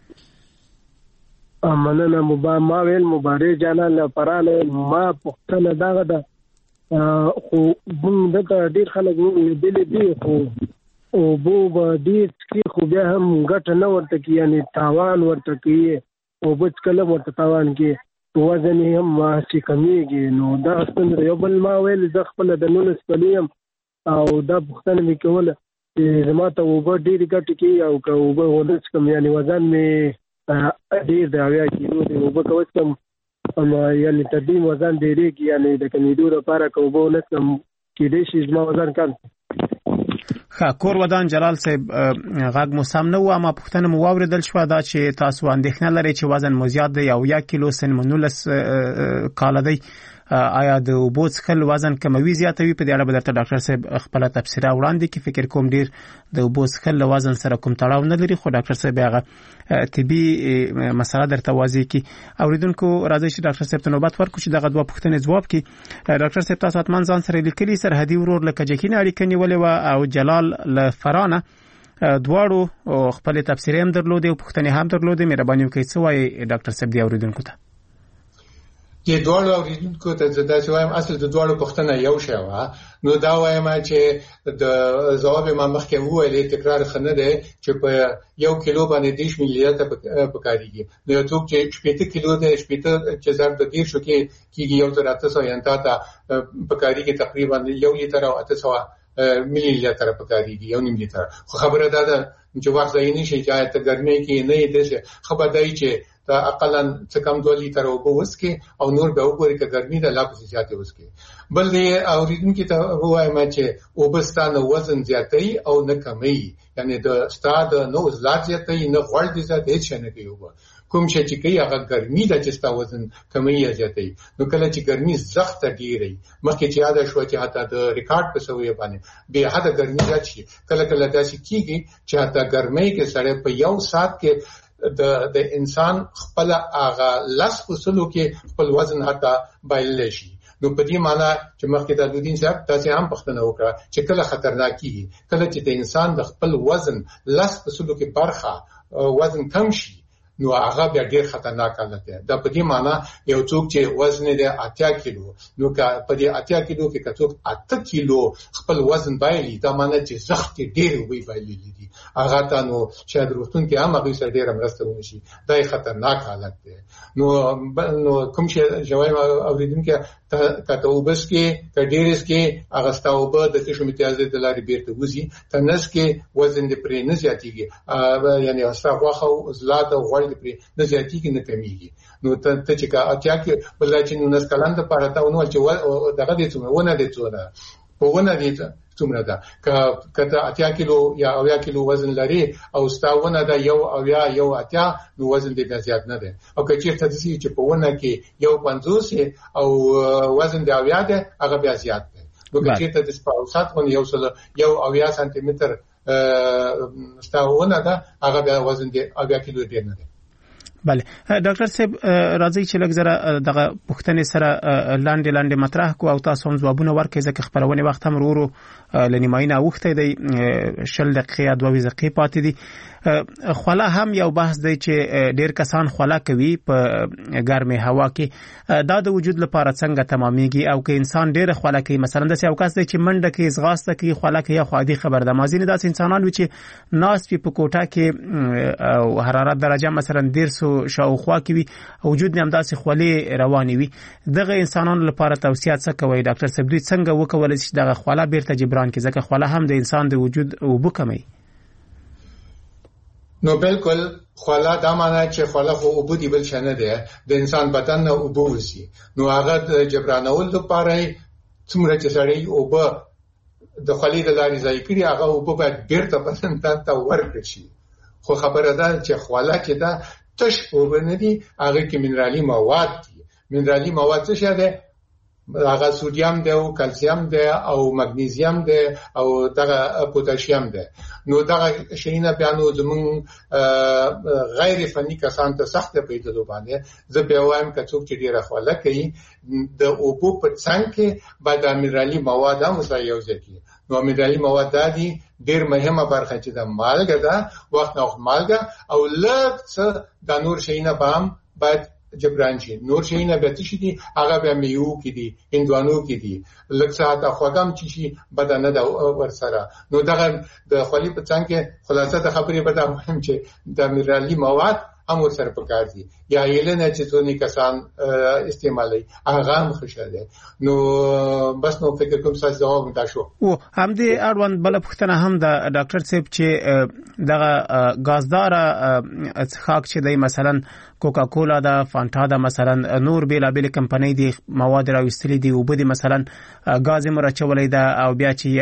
مننه. ما ویل مبارک جلال لپاره. ما پوښتنه دغه ده خو موږ دغه ډیر خلک لیدلي دي خو اوبو به ډېر څښي خو بیا هم ګټه نه ورته کوي، یعنې تاوان ورته کوي. اوبه څښل هم ورته تاوان کوي، وزن یې هم هسې کمیږي. نو دغه ستونزه یو بل ما ویل زه خپله د 19 کلو یم او دا پوښتنه مې کوله چې زما ته اوبه ډېرې ګټې کوي او که اوبه ونه څښم یعنې وزن مې ډېر دی 80 کیلو دی. اوبه که وڅښم یعنې تر دې وزن ډېرېږي، یعنې د کمیدو لپاره که اوبه ونه څښم کېدای شي زما وزن کم.
کور ودان جلال صاحب غږ مو سم نه و، اما پوښتنه مو واوریدل شو دا چې تاسو اندېښنه لرئ چې وزن مو زیات دی او 1 کیلو سن مو 19 کال دی. آیا د اوبو څښل وزن کموي زیاتوي؟ په دې اړه به درته ډاکټر صاحب خپله تبصره وړاندې کړي. فکر کوم ډیر د اوبو څښل له وزن سره کوم تړاو نه لري، خو ډاکټر صاحب هغه طبي مسله درته واضح کړي. اوریدونکو راځي چې ډاکټر صاحب ته نوبت ورکړو چې دغه دوه پوښتنې ځواب کړي. ډاکټر صاحب تاسو حتما ځان سره لیکلي سرحدي ورور له کجکي نه اړیکه نیولې وه او جلال له فرانه دواړو خپلې تبصرې هم درلودې او پوښتنې هم درلودې. مهرباني وکړئ څه وایي ډاکټر صاحب دې اوریدونکو ته؟
د دوړو اوریدونکو ته زه دا چې وایم اصل د دوړو پوښتنه یو شی وه. نو دا وایم چې د ځواب ما مخکې وویلې تکرار ښه نه دی چې په 1 کیلو باندې 10 ملي لیټر پکارېږي. نو یو څوک چې 80 کیلو دی 80 چې ضرب د 10 کېږي 1800 ینتا ته پکارېږي تقریبا 1 لیټر او 800 ملي لیټر پکارېږي 1.5 لیټر. خو خبره دا ده چې وخت ځای نشي چې ته ګرمۍ کې نه یې خبر دی چې دا اقلا څه کم 2 لیټر اوبه وڅښي او نور به وګوري که ګرمي ده لا پسې زیاتې وڅښي. بل دی اوریدونکي ته ووایم چې اوبه ستا نه وزن زیاتوي او نه کموي، یعنې د ستا د نه عضلات زیاتوي نه غوړ دي زیاتوي، هېڅ شی نه کوي. اوبه کوم شی چې کوي هغه ګرمي ده چې ستا وزن کموي یا زیاتوي. نو کله چې ګرمي سخته ډېره مخکې چې یاده شوه چې حتی د ریکارډ په سویه باندې بې حده ګرمي زیات شي، کله کله داسې کېږي چې حتی ګرمۍ کې سړی په 1 ساعت کې د انسان خپل هغه 10% کې خپل وزن حتی بایللی شي. نو په دې معنی چې مخکې د الدین صاحب تاسو هم پوښتنه وکړه چې کله خطرناک کیږي، کله چې د انسان د خپل وزن 10% کې برخه وزن کم شي نو هغه بیا ډیر خطرناک حالت دی. دا په دې معنی یو څوک چې وزن یې 80 کیلو نو که په دې 80 کیلو کې کڅوک 8 کیلو خپل وزن بایلي دا معنی چې زخت ډیر وی بایلي دي هغه ته نو شاید روغتون کې هم هغه سره ډیر مرسته ونشي. دا خطرناک حالت دی. نو کوم چې جواب اوریدونکو ته وبس کې کډیرس کې هغه ستاوبه د تشو امتیازي د لارې بیرته وځي تنس کې وزن دې پرې نه زیاتیږي، یعنی استا واخه زلاده غوړ دې پرې نه زیاتیږي نه کمیږي. نو ته چې اچا کې بلای چې نو نس کلند پاره تا نو چې دغه دې څونه ونه دې څونه په ونه دې څومره ده کته 80 کیلو یا 80 کیلو وزن لري او ستاونه ده یو او یا یو 80 نو وزن دې زیات نه ده. او که چیرته دې چې په ونه کې یو 50 او وزن دې 80 ده هغه بیا زیات ده. نو که چیرته دې په اوسط باندې یو 80 سانتي متر ستاونه ده هغه بیا وزن دې 80 کیلو دې نه ده.
بله ډاکټر صاحب راځي چې لږ زره دغه پوښتنې سره لاندې مطرح کو او تاسو هم ځوابونه ورکړئ ځکه خبرونه وخت هم ورو لنیماینه وخته دی 20 دقیقې 2 دقیقې پاتې دي. خوله هم یو بحث دی چې ډیر کسان خوله کوي په ګرمه هوا کې. دا د وجود لپاره څنګه تمامېږي او که انسان ډیر خوله کوي مثلا د یو کس دی چې منډه کوي ځغاسته کوي خوله کوي خو عادي خبر ده مازین داس انسانان وي چې ناس په کوټه کې او حرارت درجه مثلا 150 شاوخوا کې وي وجود نه همداسې خولې رواني وي. دغه انسانانو لپاره توصیه څه کوي ډاکټر صاحب دوی څنګه وکولای شي دغه خوله بیرته جبران کړي ځکه خوله هم د انسان د وجود وبو کمي؟
نو بالکل خلا دا معنی چې خلا خو اوبو دی بل شنه ده د انسان بدن نه اوبو وسی نو هغه جبرانول لپاره څومره چې سړی اوبو د خلی د لارې ځای کړي هغه اوبو باید بیرته بدن ته ورکړي شي خو خبره ده چې خلا چې دا تش اوبو نه دي هغه کې منرالي مواد دي منرالي مواد څه شه ده هغه سودیم ده او کلسیم ده او مګنیزیم ده او دغه پوتاشیم ده نو دغه شینه بیانو زمون غیر فنی کسان ته سخت پیدا باندې زه به وایم چې څوک چې ډیره خواله کوي د اوبو په څنګ کې بعد منرالي مواد هم یو ځکه نو منرالي مواد دي ډیر مهمه برخه چې د مالګه ده وخت نو مالګه او لږ څه د نور شینه بام بعد جبران شي نور شي نه به تشي دي هغه به میو کې دي هندوانو کې دي لکه ساعت خوګم چې بدن نه ورسره نو دغه د خلی په څنګه خلاصه د خبرې به دا مهم چې د منرالي مواد هم ورسره پکار دي یا یلنه چې څونی کسان استعمالي هغه هم خوشاله نو بس نو فکر کوم ساز جواب دا شو
او هم دې اړوند بل پښتنه هم د ډاکټر صاحب چې دغه غازدار څښاک چې دی مثلا کوکا کولا دا فانټا دا مثلا نور بیلابل کمپنۍ دي مواد راوستلي دي او بده مثلا غاز مرچولې دا او بیا چې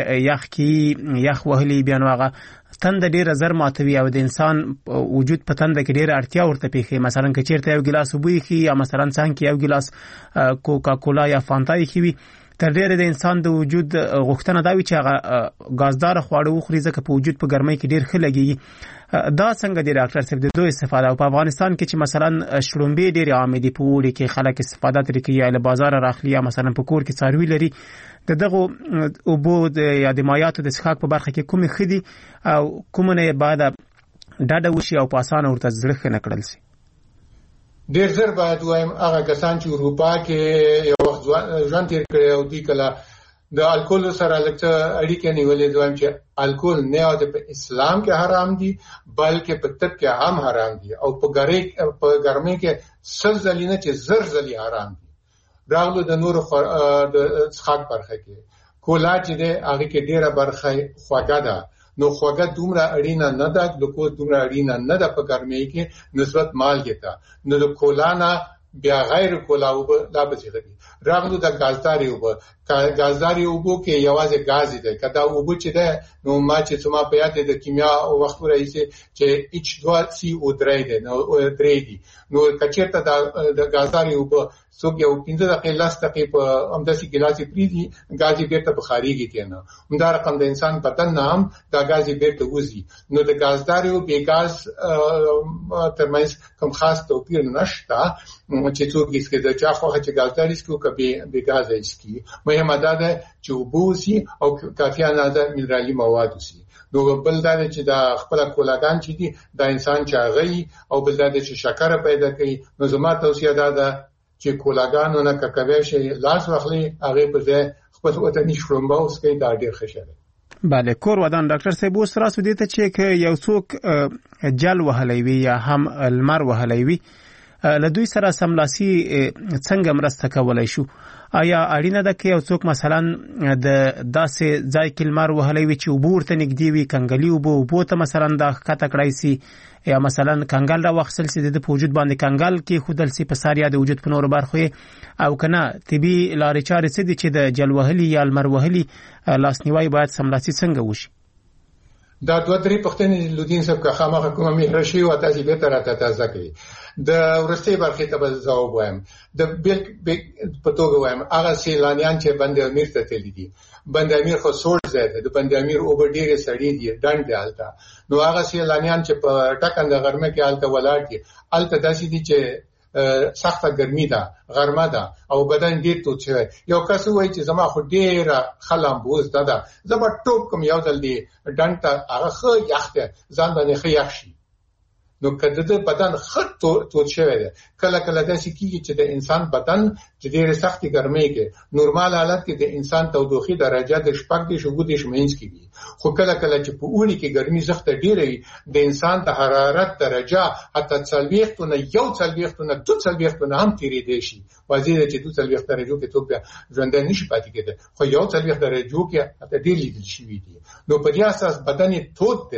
یخ وهلي بیا نوغه تند ډیره زر ماتوي او د انسان وجود په تند کې ډیره اړتیا ورته پیخي مثلا که چیرته یو ګلاس وبوي خي یا مثلا څنګه یو ګلاس کوکا کولا یا فانټا خي وي تر ډیره د انسان د وجود غوښتنه دا وي چې هغه غازدار خواړه وخوري ځکه په وجود په ګرمۍ کې ډیر ښه لګي دا څنګه دی ډاکټر صاحب د دوی استفاده او په افغانستان کې چې مثلا شړومبې ډیر عام دي په وړي کې خلک استفاده ترې کوي یا له بازار راخلي یا مثلا په کور کې څاروي لري دغه اوبو یا د مایعاتو د څښاک په برخه کې کومې خدي او کومه نه بعد ډاډه وشي او په اسانه ورته زړه نه کړل شي
ډیر زر باید وایم هغه کسان چې اروپا کې یو وخت ژوند تیر کړی او دی کله د الکول سره لکه اړیکه نیولې دویم چې الکول نه او د اسلام کې حرام دي بلکې په طب کې هم حرام دي او په ګرمۍ کې سلزلینه چې زرزلی حرام دي راغلو د نور د څښاک برخه کې کولا چې د هغه کې ډیره برخه خواږه ده نو خواږه دومره اړینه نه ده د کو دومره اړینه نه ده په ګرمۍ کې نسبت مالګه ته نو د کولا نه بیا غیر کولا او لا بچی راغلو د غازداري اوبو کې یوازې غاز دی کدا اوبو چې ده نو ما چې څما په یاد د کیمیا او وخت راځي چې H2CO3 دی نو درې دی نو کچېرته د غازداري اوبو څوک یو 15 دقیقې لاس دقیقې په همداسي ګلاسي پریدي غازي بیرته بخاريږي کنه همدا رقم د انسان بدن نام دا غازي بیرته وځي نو د غازداري او بیګاز ترمنځ کوم خاص توپیر نشته چې څوک یې څنګه د چا خو چې غازداري سکو کبي بیګاز اسکی مهمه ده چې وبوسي او کافي اندازه منرالي مواد وسي نو بل دا چې د خپل کولاګان چې دي د انسان چاغي او بل دا چې شکر پیدا کوي نو زما توصیه ده چې کولاګانو نه ککوي شي لاس واخلي هغه په ځای خپل وطني شړومبه اوس کې دا ډیر خشره
بله کور ودان ډاکټر صاحب اوس راسو دي ته چې یو څوک جل وهلوي وي یا هم المر وهلوي وي له دوی سره سملاسي څنګه مرسته کولای شو آیا اړینه ده چې یو څوک مثلا د داسې ځای کې المر وهلوي چې وبورته نګدي وي کنګلي وبو ته مثلا د خطا کړای سي یا مثلا کنګل را وخصل سي د وجود باندې کنګل کې خودل سي په ساریا د وجود په نور برخه او کنه طبي لارې چارې سي چې د جلوهلي یا المر وهلي لاسنیوي باید سملاسي څنګه وشي
دا دوه درې پښتنې لودین صاحب کا خامخه کومه مهرشي او تاسو به تر تاسو کوي د ورسته برخه ته بل ځواب وایم د بیل پتوګ وایم هغه سیلانیان چې بند امیر ته تللی دي بند امیر خو سوړ ځای دی د بند امیر او ډیره سړی دی ډنډ دی الته نو هغه سیلانیان چې په ټکنده غرمه کې الته ولاړ دي الته داسې دي چې سخته ګرمي ده غرمه ده او بدن ډیر توت شوی یو کس وایي چې زما خو ډیره خلم بوز ده زما ټوپ کوم یو ځل دی ډنډ ته هغه خو یخته ځان باندې خو یخ شي نو کله د بدن خط توت شوی دی کله کله داسې کیږي چې د انسان بدن چې ډیره سختي ګرمي کې نورمال حالت کې د انسان تودوخي درجه د شپږ د شګو د شمینس کې وي خو کله کله چې په اوړي کې ګرمي سخته ډیره وي د انسان د حرارت درجه حتی 40 نه یو 40 نه 240 نه هم تیری دی شي واځي چې 240 درجه کې څوک ژوند نشي پاتې کېده خو یو 40 درجه کې حتی ډیر لیدل شي وي نو په دې اساس بدن توت دی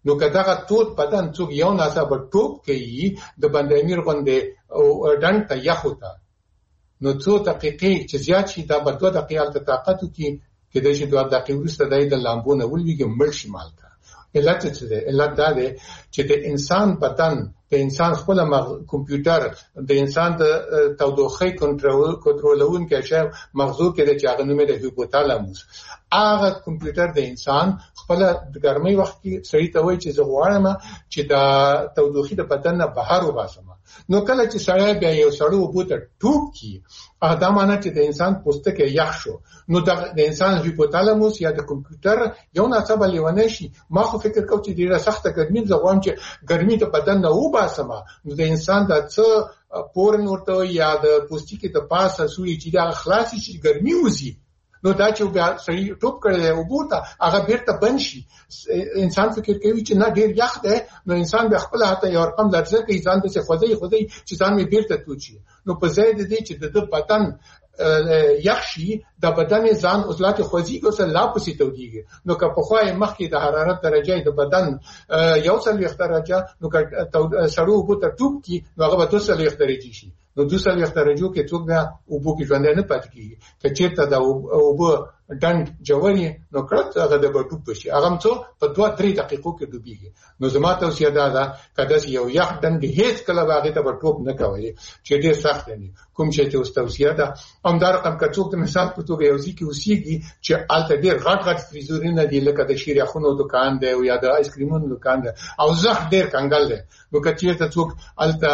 نو کداغه ټول بدن څوک یو ناسبه ټوپ کوي د بندامیر غوندې او ډنډ ته یخوته نو څو دقیقې چې زیات شي دا به 2 دقیقې ته طاقت وکړي کله چې 2 دقیقې وروسته د لامبونه ولويږي مړ شي مالته علت څه ده علت دا ده چې د انسان بدن د انسان خپل کمپیوټر د انسان د تودوخه کنټرولون کې چې مغزو کې د چاغنومه د هیپوتالاموس هغه کمپیوټر د انسان خپل د ګرمۍ وخت کې سړی ته وایي چې زه غواړم چې د تودوخه د بدن نه بهر وباسم نو کله چې سړی بیا یو سړی وبوته ټوپ کی دا معنی چې د انسان پوستکی یخ شو نو د انسان هیپوتالاموس یا د کمپیوټر یو ناڅاپه لیونه شي ما خو فکر کوم چې ډیره سخته ګرمي زغوام چې ګرمي د بدن نه وباسم نو د انسان د څه پورن ورته یا د پوستکی د پاسه سوري چې دا خلاصي شي ګرمي وزي نو دا چې بیا سړی ټوپ کړي او بوته هغه بیرته بند شي انسان فکر کوي چې نه ډیر یخ ده نو انسان به خپل هاته یو رقم درځي کوي ځان ته خوځي چې ځان می بیرته توچی نو په ځای د دې چې د بدن یخ شي د بدن ځان اوسلاته خوځي او سره لا پسې توديږي نو که په خوای مخکې د حرارت درجه د بدن 1 درجه نو که سړو بوته ټوپ کی نو هغه 2 درجه شي نو 2 درجه کې څوک بیا اوبو کې ژوند نه پات کیږي که چیرته دا اوبو ډنډ جوړي نو کړه هغه د بټوب شي هغه څو په 2-3 دقیقو کې ډوبېږي نو زما توصیه ده کله چې یو یخ ډنډ هیڅ کله باغې ته بټوب نه کوي چې ډېر سخت دی کوم چې ته توصیه ده هم دا رقم کڅوک د مثال په توګه یو ځکه اوسېږي چې الته ډېر غټ فریزورونه دي لکه د شیرخونو دکان دی او یا د آیس کریمونو دکان دی او زه ډېر کنګل دی نو کچې ته څوک الته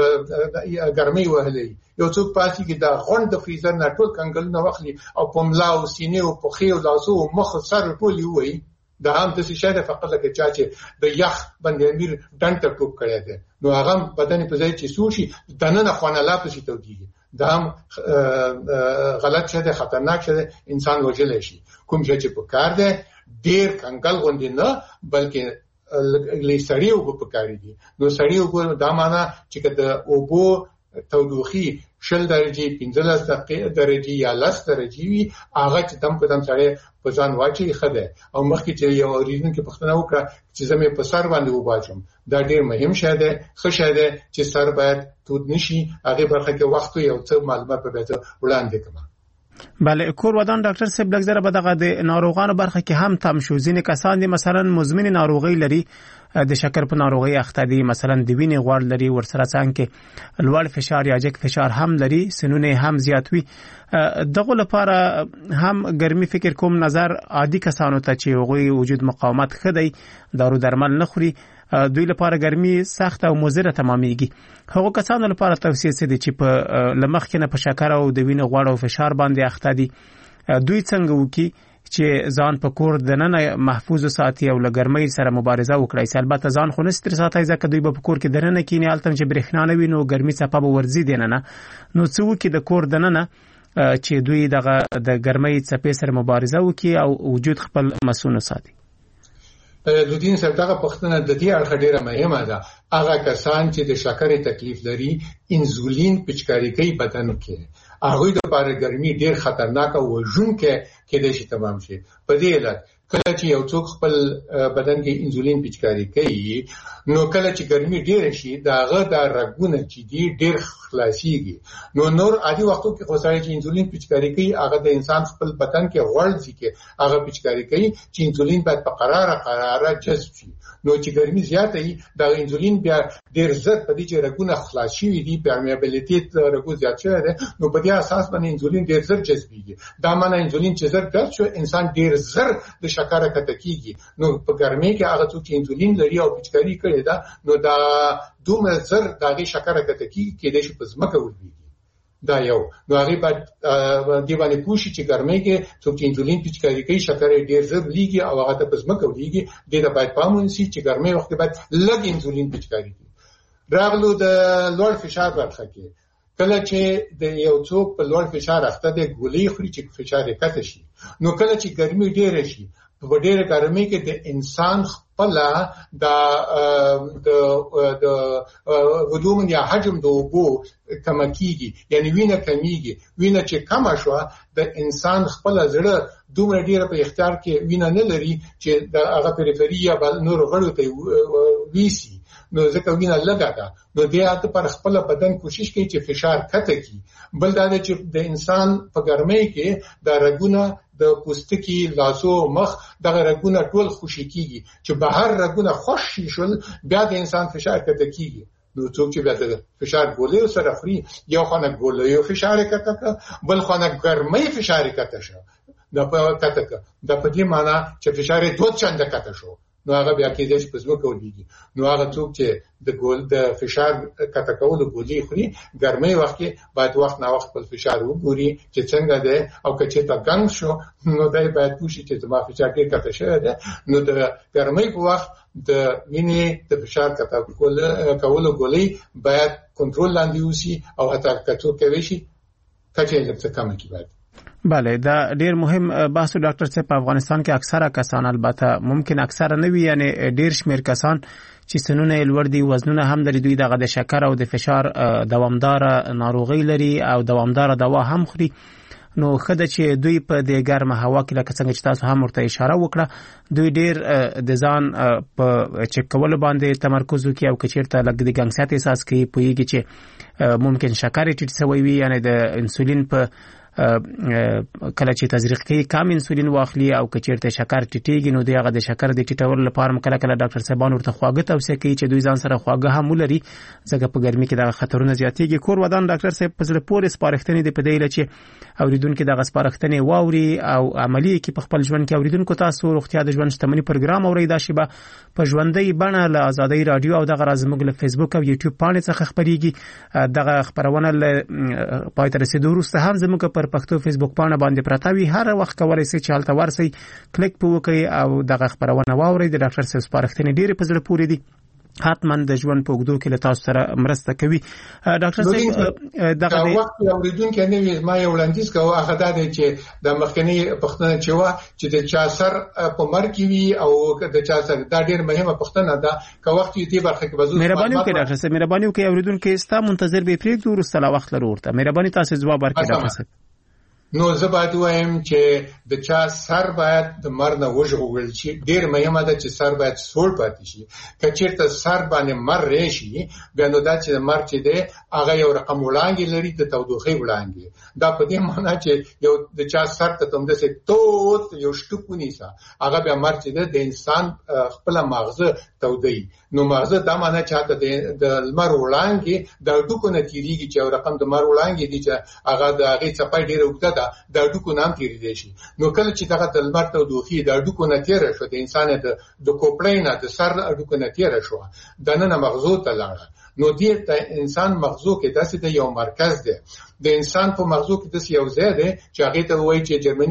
ګرمي وهلې یو څوک پاتې کې دا غونډ د فریزر نه ټول کنګل نه واخلي او پملا او سینې او پخې او لاسو او مخ سر ټول وي دا هم د شاده فقط لکه چې د یخ باندې امیر ډنټ ټوپ کړی دی نو هغه بدن په ځای چې سوشي دنه خوانه لا پسې توديږي دا هم غلط شه خطرناک شه انسان وجل شي کوم چې په کار دی ډیر کنګل غوندې نه بلکې لسړی او په کار دي نو سړی او دا معنا چې د اوبو تودوخي 10 درجه 15 درجه یا 10 درجه وي هغه چې دم په دم سره په ځان واچي خده او مخکې چې یو اوریدونکو پښتنه وکړه چې زمې په سر باندې وباچم دا ډیر مهم شاده خشه ده چې سر باید تود نشي هغه برخه کې وخت یو څه معلومات په بهته وړاندې کړم
بله کور ودان ډاکټر صاحب لږ به دغه د ناروغانو برخه کې هم تم شو ځینې کسان دي مثلا مزمن ناروغي لري د شکر په ناروغي اخته دي مثلا د وینې غوړ لري ورسره څنګه لوړ فشار یا جګ فشار هم لري سنونه هم زیات وي دغه لپاره هم ګرمي فکر کوم نظر عادي کسانو ته چې هغوی وجود مقاومت خدای دارو درمل نه خوري دوی لپاره ګرمي سخت او مضره تمامېږي هغه کسانو لپاره توصیه څه دي چې په لمخ کې نه په شکر او د وینې غوړ او فشار باندې اخته دي دوی څنګه وکي چې ځان په کور دننه محفوظ ساتي او لګرمۍ سره مبارزه وکړي البته ځان خو نستر ساتي ځکه دوی په کور کې دننه کینی الته چې برېښنا نه وي نو ګرمي څخه به ورزي دیننه نو څو کې د کور دننه چې دوی دغه د ګرمۍ څخه سره مبارزه وکړي او وجود خپل مسون ساتي
لودین صاحب دغه پښتنه د دې اړخ ډیره مهمه ده هغه کسان چې د شکرې تکلیف لري انسولین پچکاری کوي بدن کې هغه د لپاره ګرمي ډیر خطرناک او وژونکې کېدای شي تمام شي په دې علت کله چې یو څوک خپل بدن کې انسولین پچکاری کوي نو کله چې ګرمي ډیر شي داغه د رګونه چې ډیر خلاصيږي نو نور عادي وختو کې خو چې انسولین پچکاری کوي هغه د انسان خپل بدن کې غوړ ځکه هغه پچکاری کوي چې انسولین باید په قراره جذب شي نو چې ګرمي زیاته وي دا انسولین بیا ډیر زر په دې چې رګونه خلاصي دي پرمیابیلیټي رګو زیات شوی دی نو په دې اساس باندې انسولین ډیر زر جذبېږي دا معنی انسولین چې زر جذب شو انسان ډیر زر د شکر کته کیږي نو په ګرمۍ کې هغه څوک چې انسولین لري او پچکاری کوي دا نو دا دومره زر دغه شکر کته کیږي کېدای شي په ځمکه ولوي دا یو نو هغه بعد دی باندې پوښي چې ګرمۍ کې څوک چې انسولین پچکاری کوي شکر ډیر زر لیږي او هغه ته په ځمکه ولېږي د باید پامون سي چې ګرمۍ وخت بعد لږ انسولین پچکاری کوي راغلو د لوړ فشار برخه کې کله چې د یو څوک په لوړ فشار اخته د ګولۍ خوري چې فشار یې کته شي نو کله چې ګرمۍ ډیره شي په ډیره ګرمۍ کې د انسان خپل د ودوم یا حجم د اوبو کم کیږي، یعنی وینه کمیږي. وینه چې کم شو د انسان خپل زړه دومره ډیره په اختیار کې وینه نه لري چې د هغه پریفری یا بل نور غړو ته ویسي، نو ځکه وینه لګا ده. نو د هغه پر خپل بدن کوشش کوي چې فشار کته کی. بل دا چې د انسان په ګرمۍ کې د رګونه د پوستکي لاسو مخ دغه رګونه ټول خوشی کیږي چې بهر رګونه خوشی شول بیا د انسان فشار کته کیږي. نو څوک چې بیا د فشار ګولې سره خوري، یو خانه ګولې فشار کته بل خانه ګرمۍ فشار کته شو د په کته د په دې معنی چې فشار دوه چنده کته شو، نو هغه بیا کېدای شي په ځمکه ولګي. نو هغه څوک چې د فشار کته کولو ګولې خوري ګرمۍ وخت کې باید وخت نه وخت په فشار وګوري چې څنګه ده، او که چې تا ګنګ شو نو دای باید پوښي چې زما فشار کې کته شوی ده. نو د ګرمۍ په وخت د وینې د فشار کته کولو ګولې باید کنټرول لاندې وسی او حتی کته کوي شي کچې لکه کم کی باید.
بله، دا ډیر مهم بحث ډاکټر صاحب. په افغانستان کې اکثره کسان، البته ممکن اکثره نه وي، یعنی ډیر شمیر کسان چې سنونه لوړ دي، وزنونه هم لري، دوی دغه د شکر او د فشار دوامدار ناروغي لري او دوامدار دوا هم خوري. نو خدای چې دوی په د ګرمه هوا کې لکه څنګه چې تاسو هم ورته اشاره وکړه، دوی ډیر د ځان په چک کول باندې تمرکز وکړي او کچیرته لګ د ګنګسیت احساس کوي، پوهیږي چې ممکن شکر ټیټ شوی وي، یعنی د انسولین په کله چې تزریق کوي کم انسولین واخلي او کچیرته شکر ټیټیږي، نو دغه د شکر د ټیټولو لپاره کله کله ډاکټر صاحبان ورته خواږه توصیه کوي چې دوی ځان سره خواږه هم ولري، ځکه په ګرمي کې دغه خطرونه زیاتېږي. کور ودان ډاکټر صاحب په زړه پورې سپارښتنې د پدې لچې اوریدونکو دغه سپارښتنې واوري او عملی کې په خپل ژوند کې. اوریدونکو تاسو روغتیا د ژوند شتمنۍ پروګرام اورئ، دا شیبه په ژوندۍ بڼه له آزادۍ رادیو او دغه زموږ له فیسبوک او یوټیوب پاڼې څخه خبريږي. دغه خبرونه له پای ته رسیدو وروسته هم زموږ پر پښتو فیسبوک پاڼه باندې پراته وي، هر وخت کولای شئ چې هلته ورسئ، کلیک وکړئ او دغه خبرونه واورئ. د ډاکټر صاحب سپارښتنې ډېرې په زړه پورې دي، حتما د ژوند په اوږدو کې له تاسو سره مرسته کوي. ډاکټر صاحب دغه وخت
اوریدونکو نه وي، ما یو وړاندیز کوم هغه دا دی چې د مخکنی پښتنه چې د چا سر په مر کې وي او د چا سر دا ډېر مهمه پښتنه ده. که وخت دې برخه کې بزو
مهرباني وکړئ ډاکټر صاحب، مهرباني وکړئ اوریدونکو ستا منتظر به پرېږدو، ورسته لا وخت لرو ورته. مهرباني تاسو ځواب ورکړئ ډاکټر صاحب.
نو زه باید وایم چې د چا سر باید د مرنه وژغورل شي. ډیر مهمه ده چې سر باید سوړ پاتې شي. که چیرته سر باندې مر راشي بیا نو دا چې مر چې دی هغه یو رقم وړاندې لري د تودوخې وړاندې. دا په دې معنی چې یو د چا سر ته تم دسه توت یو شټکونی سا هغه بیا مر چې دی د انسان خپل مغزه تودي. نو مغزه دا معنی چې د لمر وړاندې د ډوکو نتیریږي چې یو رقم د مر وړاندې دی چې هغه د هغه څپای ډیر وګړه د ډوکو نام تیری دی شي. نو کله چې دغه د لمر تودوخې د ډوکو نتیره شو د انسان د کوپړینا د سر ډوکو نتیره شو د نن مغزو ته لاړه. نو دې د انسان مغزو کې داسې د یو مرکز دی. د انسان په مغزو کې داسې یو ځای دی چې هغه ته وایي چې جرمن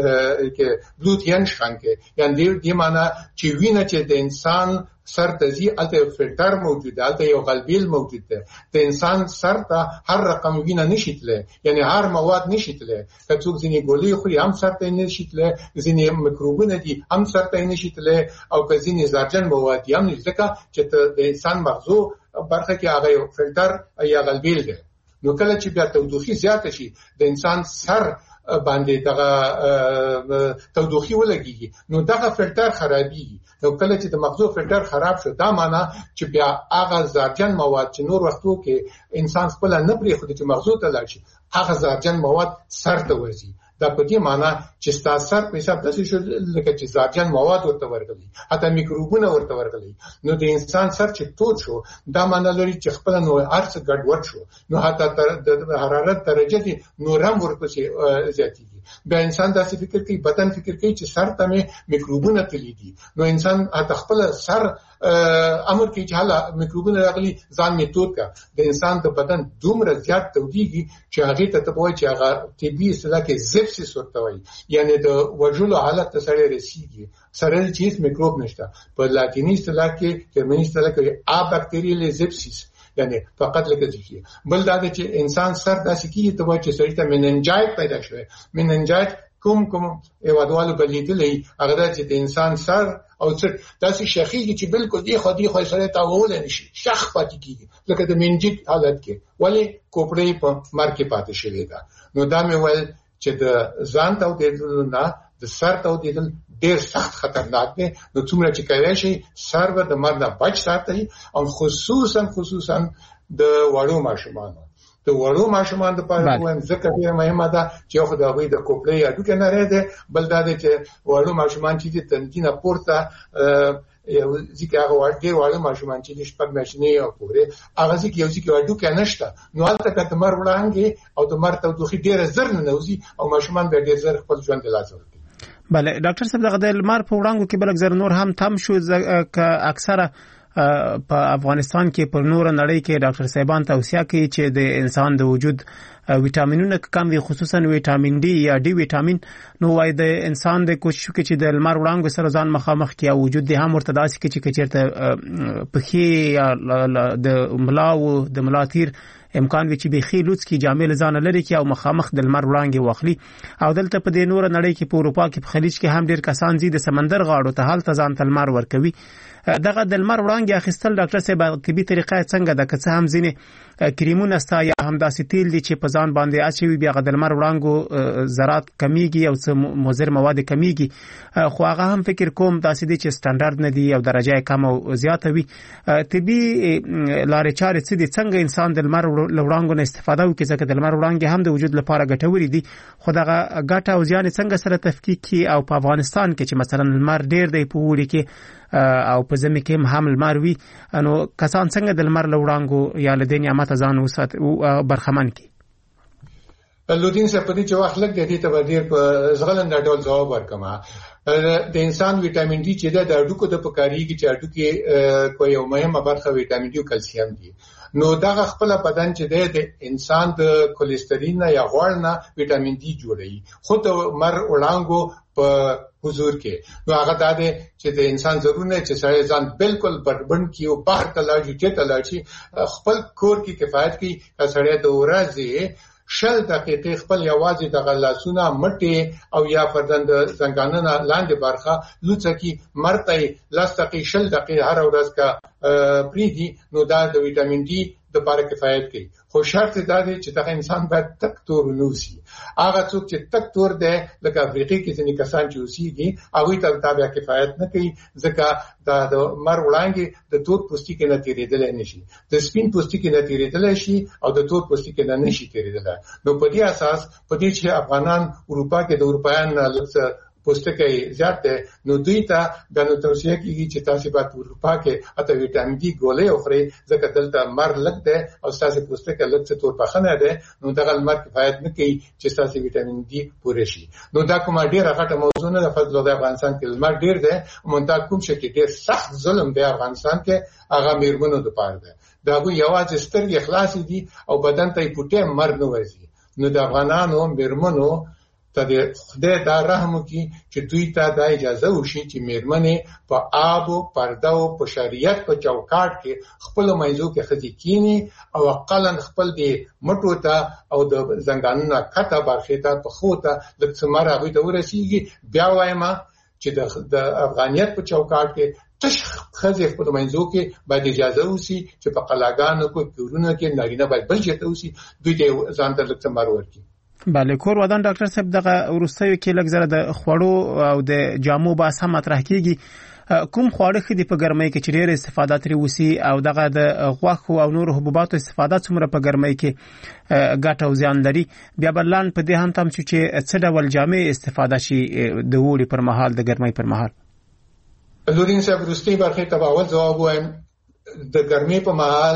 کې بلوت ینشانکه، یعنی دې معنی چې وینه چې د انسان سر ته زی الته فلټر موجود دی، الته یو غلبیل موجود دی. د انسان سر ته هر رقم وینه نشیتله، یعنی هر مواد نشیتله. که څوک ځینې ګولې خوري هم سر ته نشیتله، ځینې میکروبونه دي هم سر ته نشیتله، او که ځینې زهرجن مواد دي هم نشته چې د انسان مغزو برخه کې هغه یو فلټر یا غلبیل دی. نو کله چې بیا تودوخې زیاته شي د انسان سر باندې دغه تودوخې ولګيږي، نو دغه فلټر خرابيږي. نو کله چې د مغزو فلټر خراب شو دا معنی چې بیا هغه زهرجن مواد چې نور وختو کې انسان خپل نه پرې خو د مغزو ته لاړ شي هغه زهرجن مواد سر ته ورځي. دا په دې معنی چې ستاسو سر په حساب داسې شو لکه چې زهرجن مواد ورته ورغلي، حتی میکروبونه ورته ورغلي. نو د انسان سر چې ټوټ شو دا معنی لري چې خپل نو ارڅ ګډوډ شو، نو حتی د حرارت درجه دي نورم ورپسې زیاتېږي. بیا انسان داسې فکر کوي، بدن فکر کوي چې سر ته میکروبونه تللی دي. نو انسان حتی خپل سر امر کوي چې حالا میکروبونه راغلي ځان می توت کا. د انسان د بدن دومره زیات تودیږي چې هغه ته وایي چې هغه طبي اصطلاح کې زپسیس ورته وایي، یعنی د وژلو حالت ته سره رسیږي. سره چیز میکروب نشته. په لاتینی اصطلاح کې جرمني اصطلاح کې ا باکتریال زپسیس، یعنی فقط لکه ځکه بل دا چې انسان سر داسې کیږي ته وایي چې سړی ته مننجایت پیدا شوی. مننجایت کوم هیوادوالو بلیدلې هغه چې د انسان سر او څه داسې شخیږي چې بالکل دی خو سره تاول نشي شخ پاتې کیږي لکه د منجیک حالت کې ولی کوپړې په مار کې پاتې شوی دا نو دا مې ول چې د ځان ته د نه د سر ته د ډېر سخت خطرناک دی نو څومره چې کوي شي سر به د مرګ نه بچ ساتي او خصوصا د وړو ماشومان لپاره وایم ځکه ډېر مهمه ده چې خو د هغوی د کوپړې اډوکه نه لري بل دا دی چې وړو ماشومان چې د تنکینه پورته ځکه هغه وړو ماشومان چې د شپږ میاشتې او پورې هغه ځکه یو ځکه اډوکه نشته نو هلته که د مر وړانګې او د مر تودوخې ډېره زر ننوځي او ماشومان به ډېر زر خپل ژوند له لاسه ورکړي.
بله ډاکټر صاحب دغه د لمر په وړانګو کې بلک زر نور هم تم شو که اکثره په افغانستان کې پر نور نړۍ کې ډاکټر صاحبان توصیه کوي چې د انسان د وجود ویټامینونه کم دي خصوصا ویټامین ډي یا ډي ویټامین نو وای د انسان د کوشش کې چې د لمر وړانګو سره ځان مخامخ کې او وجود د هم ورته داسې کې چې چیرته پخې یا د ملاو د ملاتیر امکان وی چې به خېلوڅ کې جامې لزان لري کې او مخامخ د لمر وړانګي واخلي او دلته په دې نور نړۍ کې په اروپا کې په خلیج کې هم ډیر کسان زی د سمندر غاړو ته حالت ځان تلمر ورکوي دغه د لمر وړانګي اخیستل ډاکټر صاحب طبي طریقه څنګه د کڅ هم ځینې کریمونه ستا یا هم داسې تیل دي چې په ځان باندې اچوي بیا د لمر وړانګو ذرات کمیږي او څه مضر مواد کمیږي خو هغه هم فکر کوم داسې دي چې سټانډرډ نه دي او درجه کم او زیاته وي طبي لارې چارې څه دي څنګه انسان د لمر وړانګو نه استفاده وکړي ځکه د لمر وړانګي هم د وجود لپاره ګټوري دي خو دغه ګټه او زیان څنګه سره تفکیک کی او په افغانستان کې چې مثلا لمر ډیر دی په وړي کې او په زمي کې هم لمر وي نو کسان څنګه د لمر وړانګو یا له دې نعمت ځان وسات او برخمن کی
لودین صاحب په دې چې وخت لګ دی ته ډیر په زغلند ډول جواب ورکما د انسان ویټامین ډي چې د اډوکو د پکاري کې چې اډوکي کوم یو مهمه برخه ویټامین ډي او کلسیم دي نو دا خپل بدن چې د انسان د کولېسترول یا غوړ نه ویټامین ډي جوړوي خو د مر وړانګو په حضور کې نو هغه دا دی چې د انسان ضروري چې سړی ځان بالکل بربند کی او بهر ته لاړ چې ته لاړ خپل کور کې کفایت کوي چې سړی د ورځې 10 دقیقې خپل یوازې د غلاسونه مټي او یا فردند زنګانونه لاندې برخه لوڅکی مرته 10 دقیقې 10 دقیقې هر ورځ کا پریدي نو دا د ویټامین ډي د لپاره کفایت کوي خو شرط دا دی چې دا انسان باید تک تور نوسی هغه څوک چې تک تور دی لکه افریقي کې ځینې کسان چې اوسېږي هغه ته تابع کفایت نه کوي ځکه دا د مر وړانګي د تور پوستکي کې نه تیرېدل نشي د سپین پوستکي نه تیرېدل شي او د تور پوستکي نه نشي تیرېدل نو په دې اساس په دې چې افغانان اروپا کې د اروپایان لږ پوستکی زیات ده نو دوی ته د نو توصیه کیږي چې تاسو باید اروپا کې اته ویټامین ډي ګولې اخري ځکه دلته مر لګ ده او تاسو پوستکی لږ څه تور پخنه ده نو دغه مر کفایت نه کوي چې تاسو ویټامین ډي پوره شي نو دا کومه ډیره غټه موضوع نه ده فضل د افغانستان کې مر ډیر ده مونږ کوم شي ډیر سخت ظلم دی افغانستان کې هغه میرمنو د پاره ده دا غو یوازې سترګې خلاصې دي او بدن ته پټه مر نه وځي نو د افغانانو میرمنو ته د خدای دا رحم وکړي چې دوی ته دا اجازه وشي چې میرمنې په آب او پرده او په شریعت په چوکاټ کې خپل موضوع کې خدي کینی او اقلن خپل دی مټو ته او د زنګانونو کته برخه ته په خوته د څمر هغه ته ورسیږي بیا وایم چې د افغانیت په چوکاټ کې تش خزه په موضوع کې باید اجازه وسی چې په قلاګانو کې کورونه کې نارینه باید بل چته وسی دوی ته ځان ته لکه څمر ورکی
بله کور ودان ډاکټر صاحب دغه ورستیو کې لږ زره د خوړو او د جامو بحث هم مطرح کیږي کوم خواړه خدي په ګرمۍ کې چې ډېر استفاده ترې وسی او دغه د غوښو او نور حبوباتو استفاده څومره په ګرمۍ کې ګټه او زیان لري بیا بلان په دې هم تم چې څه ډول جامې استفاده شي د وړي پر مهال د ګرمۍ پر مهال
لورین صاحب ورستي برخه تباول جواب وایم د ګرمۍ په مهال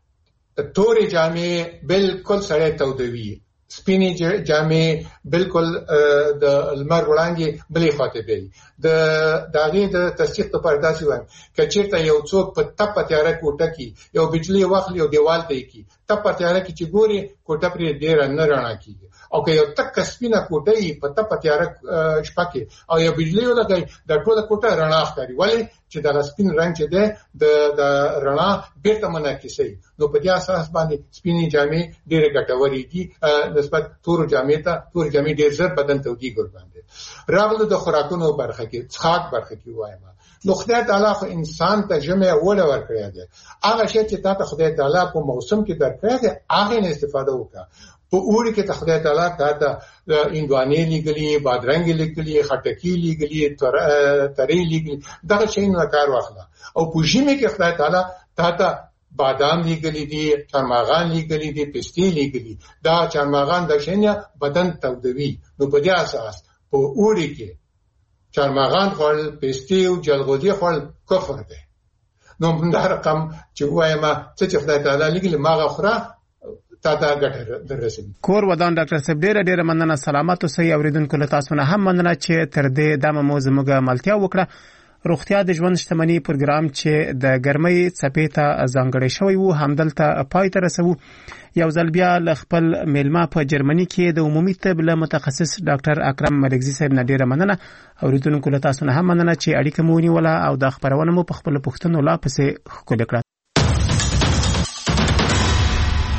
تورې جامې بالکل سړی تودوي سپینې جامې بالکل د لمر وړانګې بلې خواته دی د داغه د تصدیق په پرداسي وایم کچېرته یو څوک په تپه تیاره کوټه کې یو بجلی واخلي او دیوال ته کې تپه تیاره کې چې ګوري کوټه پرې ډیر نه رڼا کیږي او که یو تک سپینه کوټه یې په تپه تیاره شپه کې او یو بجلی ولګي د ټوله کوټه رڼا ښکاري ولی چې د سپین رنگ چې ده د رڼا بیرته منعکسي نو په دې اساس باندې سپینې جامې ډېر ګټورې دي نسبت تور جامې ته تور جامې ډېر زر بدن تودي ګرځاندي راغله د خوراکونو برخه کې څښاک برخه کې وایم نو خدای تعالی خو انسان ته جمع ولا ورکړی دی هغه شی چې تاسو خدای تعالی په موسم کې درکړی دی هغه نه استفاده وکړه په اوړي کې ته خدای تعالی ته اندوانې لګلي بادرنګ لګلي خټکی لګلي ترې لګلي دا شی نه کار واخله او په ژمي کې خدای تعالی ته بادام لګلي دي چارمغان لګلي دي پستی لګلي دا چارمغان د شینیا بدن تودوي نو په دې اساس په اوړي کې چارمغان خپل پستی او جلغوزي خپل کفر ده نو دا رقم چې وایم چې خدای تعالی لګلي ماغه خورا تا ګټه دررسي
کور ودان ډاکټر صاحب ډېر مننه سلامات اوسئ اوریدونکو له تاسو نه هم مننه چې تر دې دمه مو زموږ ملتیا وکړه روغتیا د ژوند شتمنۍ پروګرام چې د ګرمۍ څپې ته ځانګړی شوی وو همدلته پای ته رسوو یو ځل بیا له خپل میلمه په جرمني کې د عمومي طب له متخصص ډاکټر اکرم ملکزي صاحب نه ډېره مننه اوریدونکو له تاسو نه هم مننه چې اړیکه مو ونیوله او د خبرونه مو په خپل پوښتنو لا پسې ښکل کړه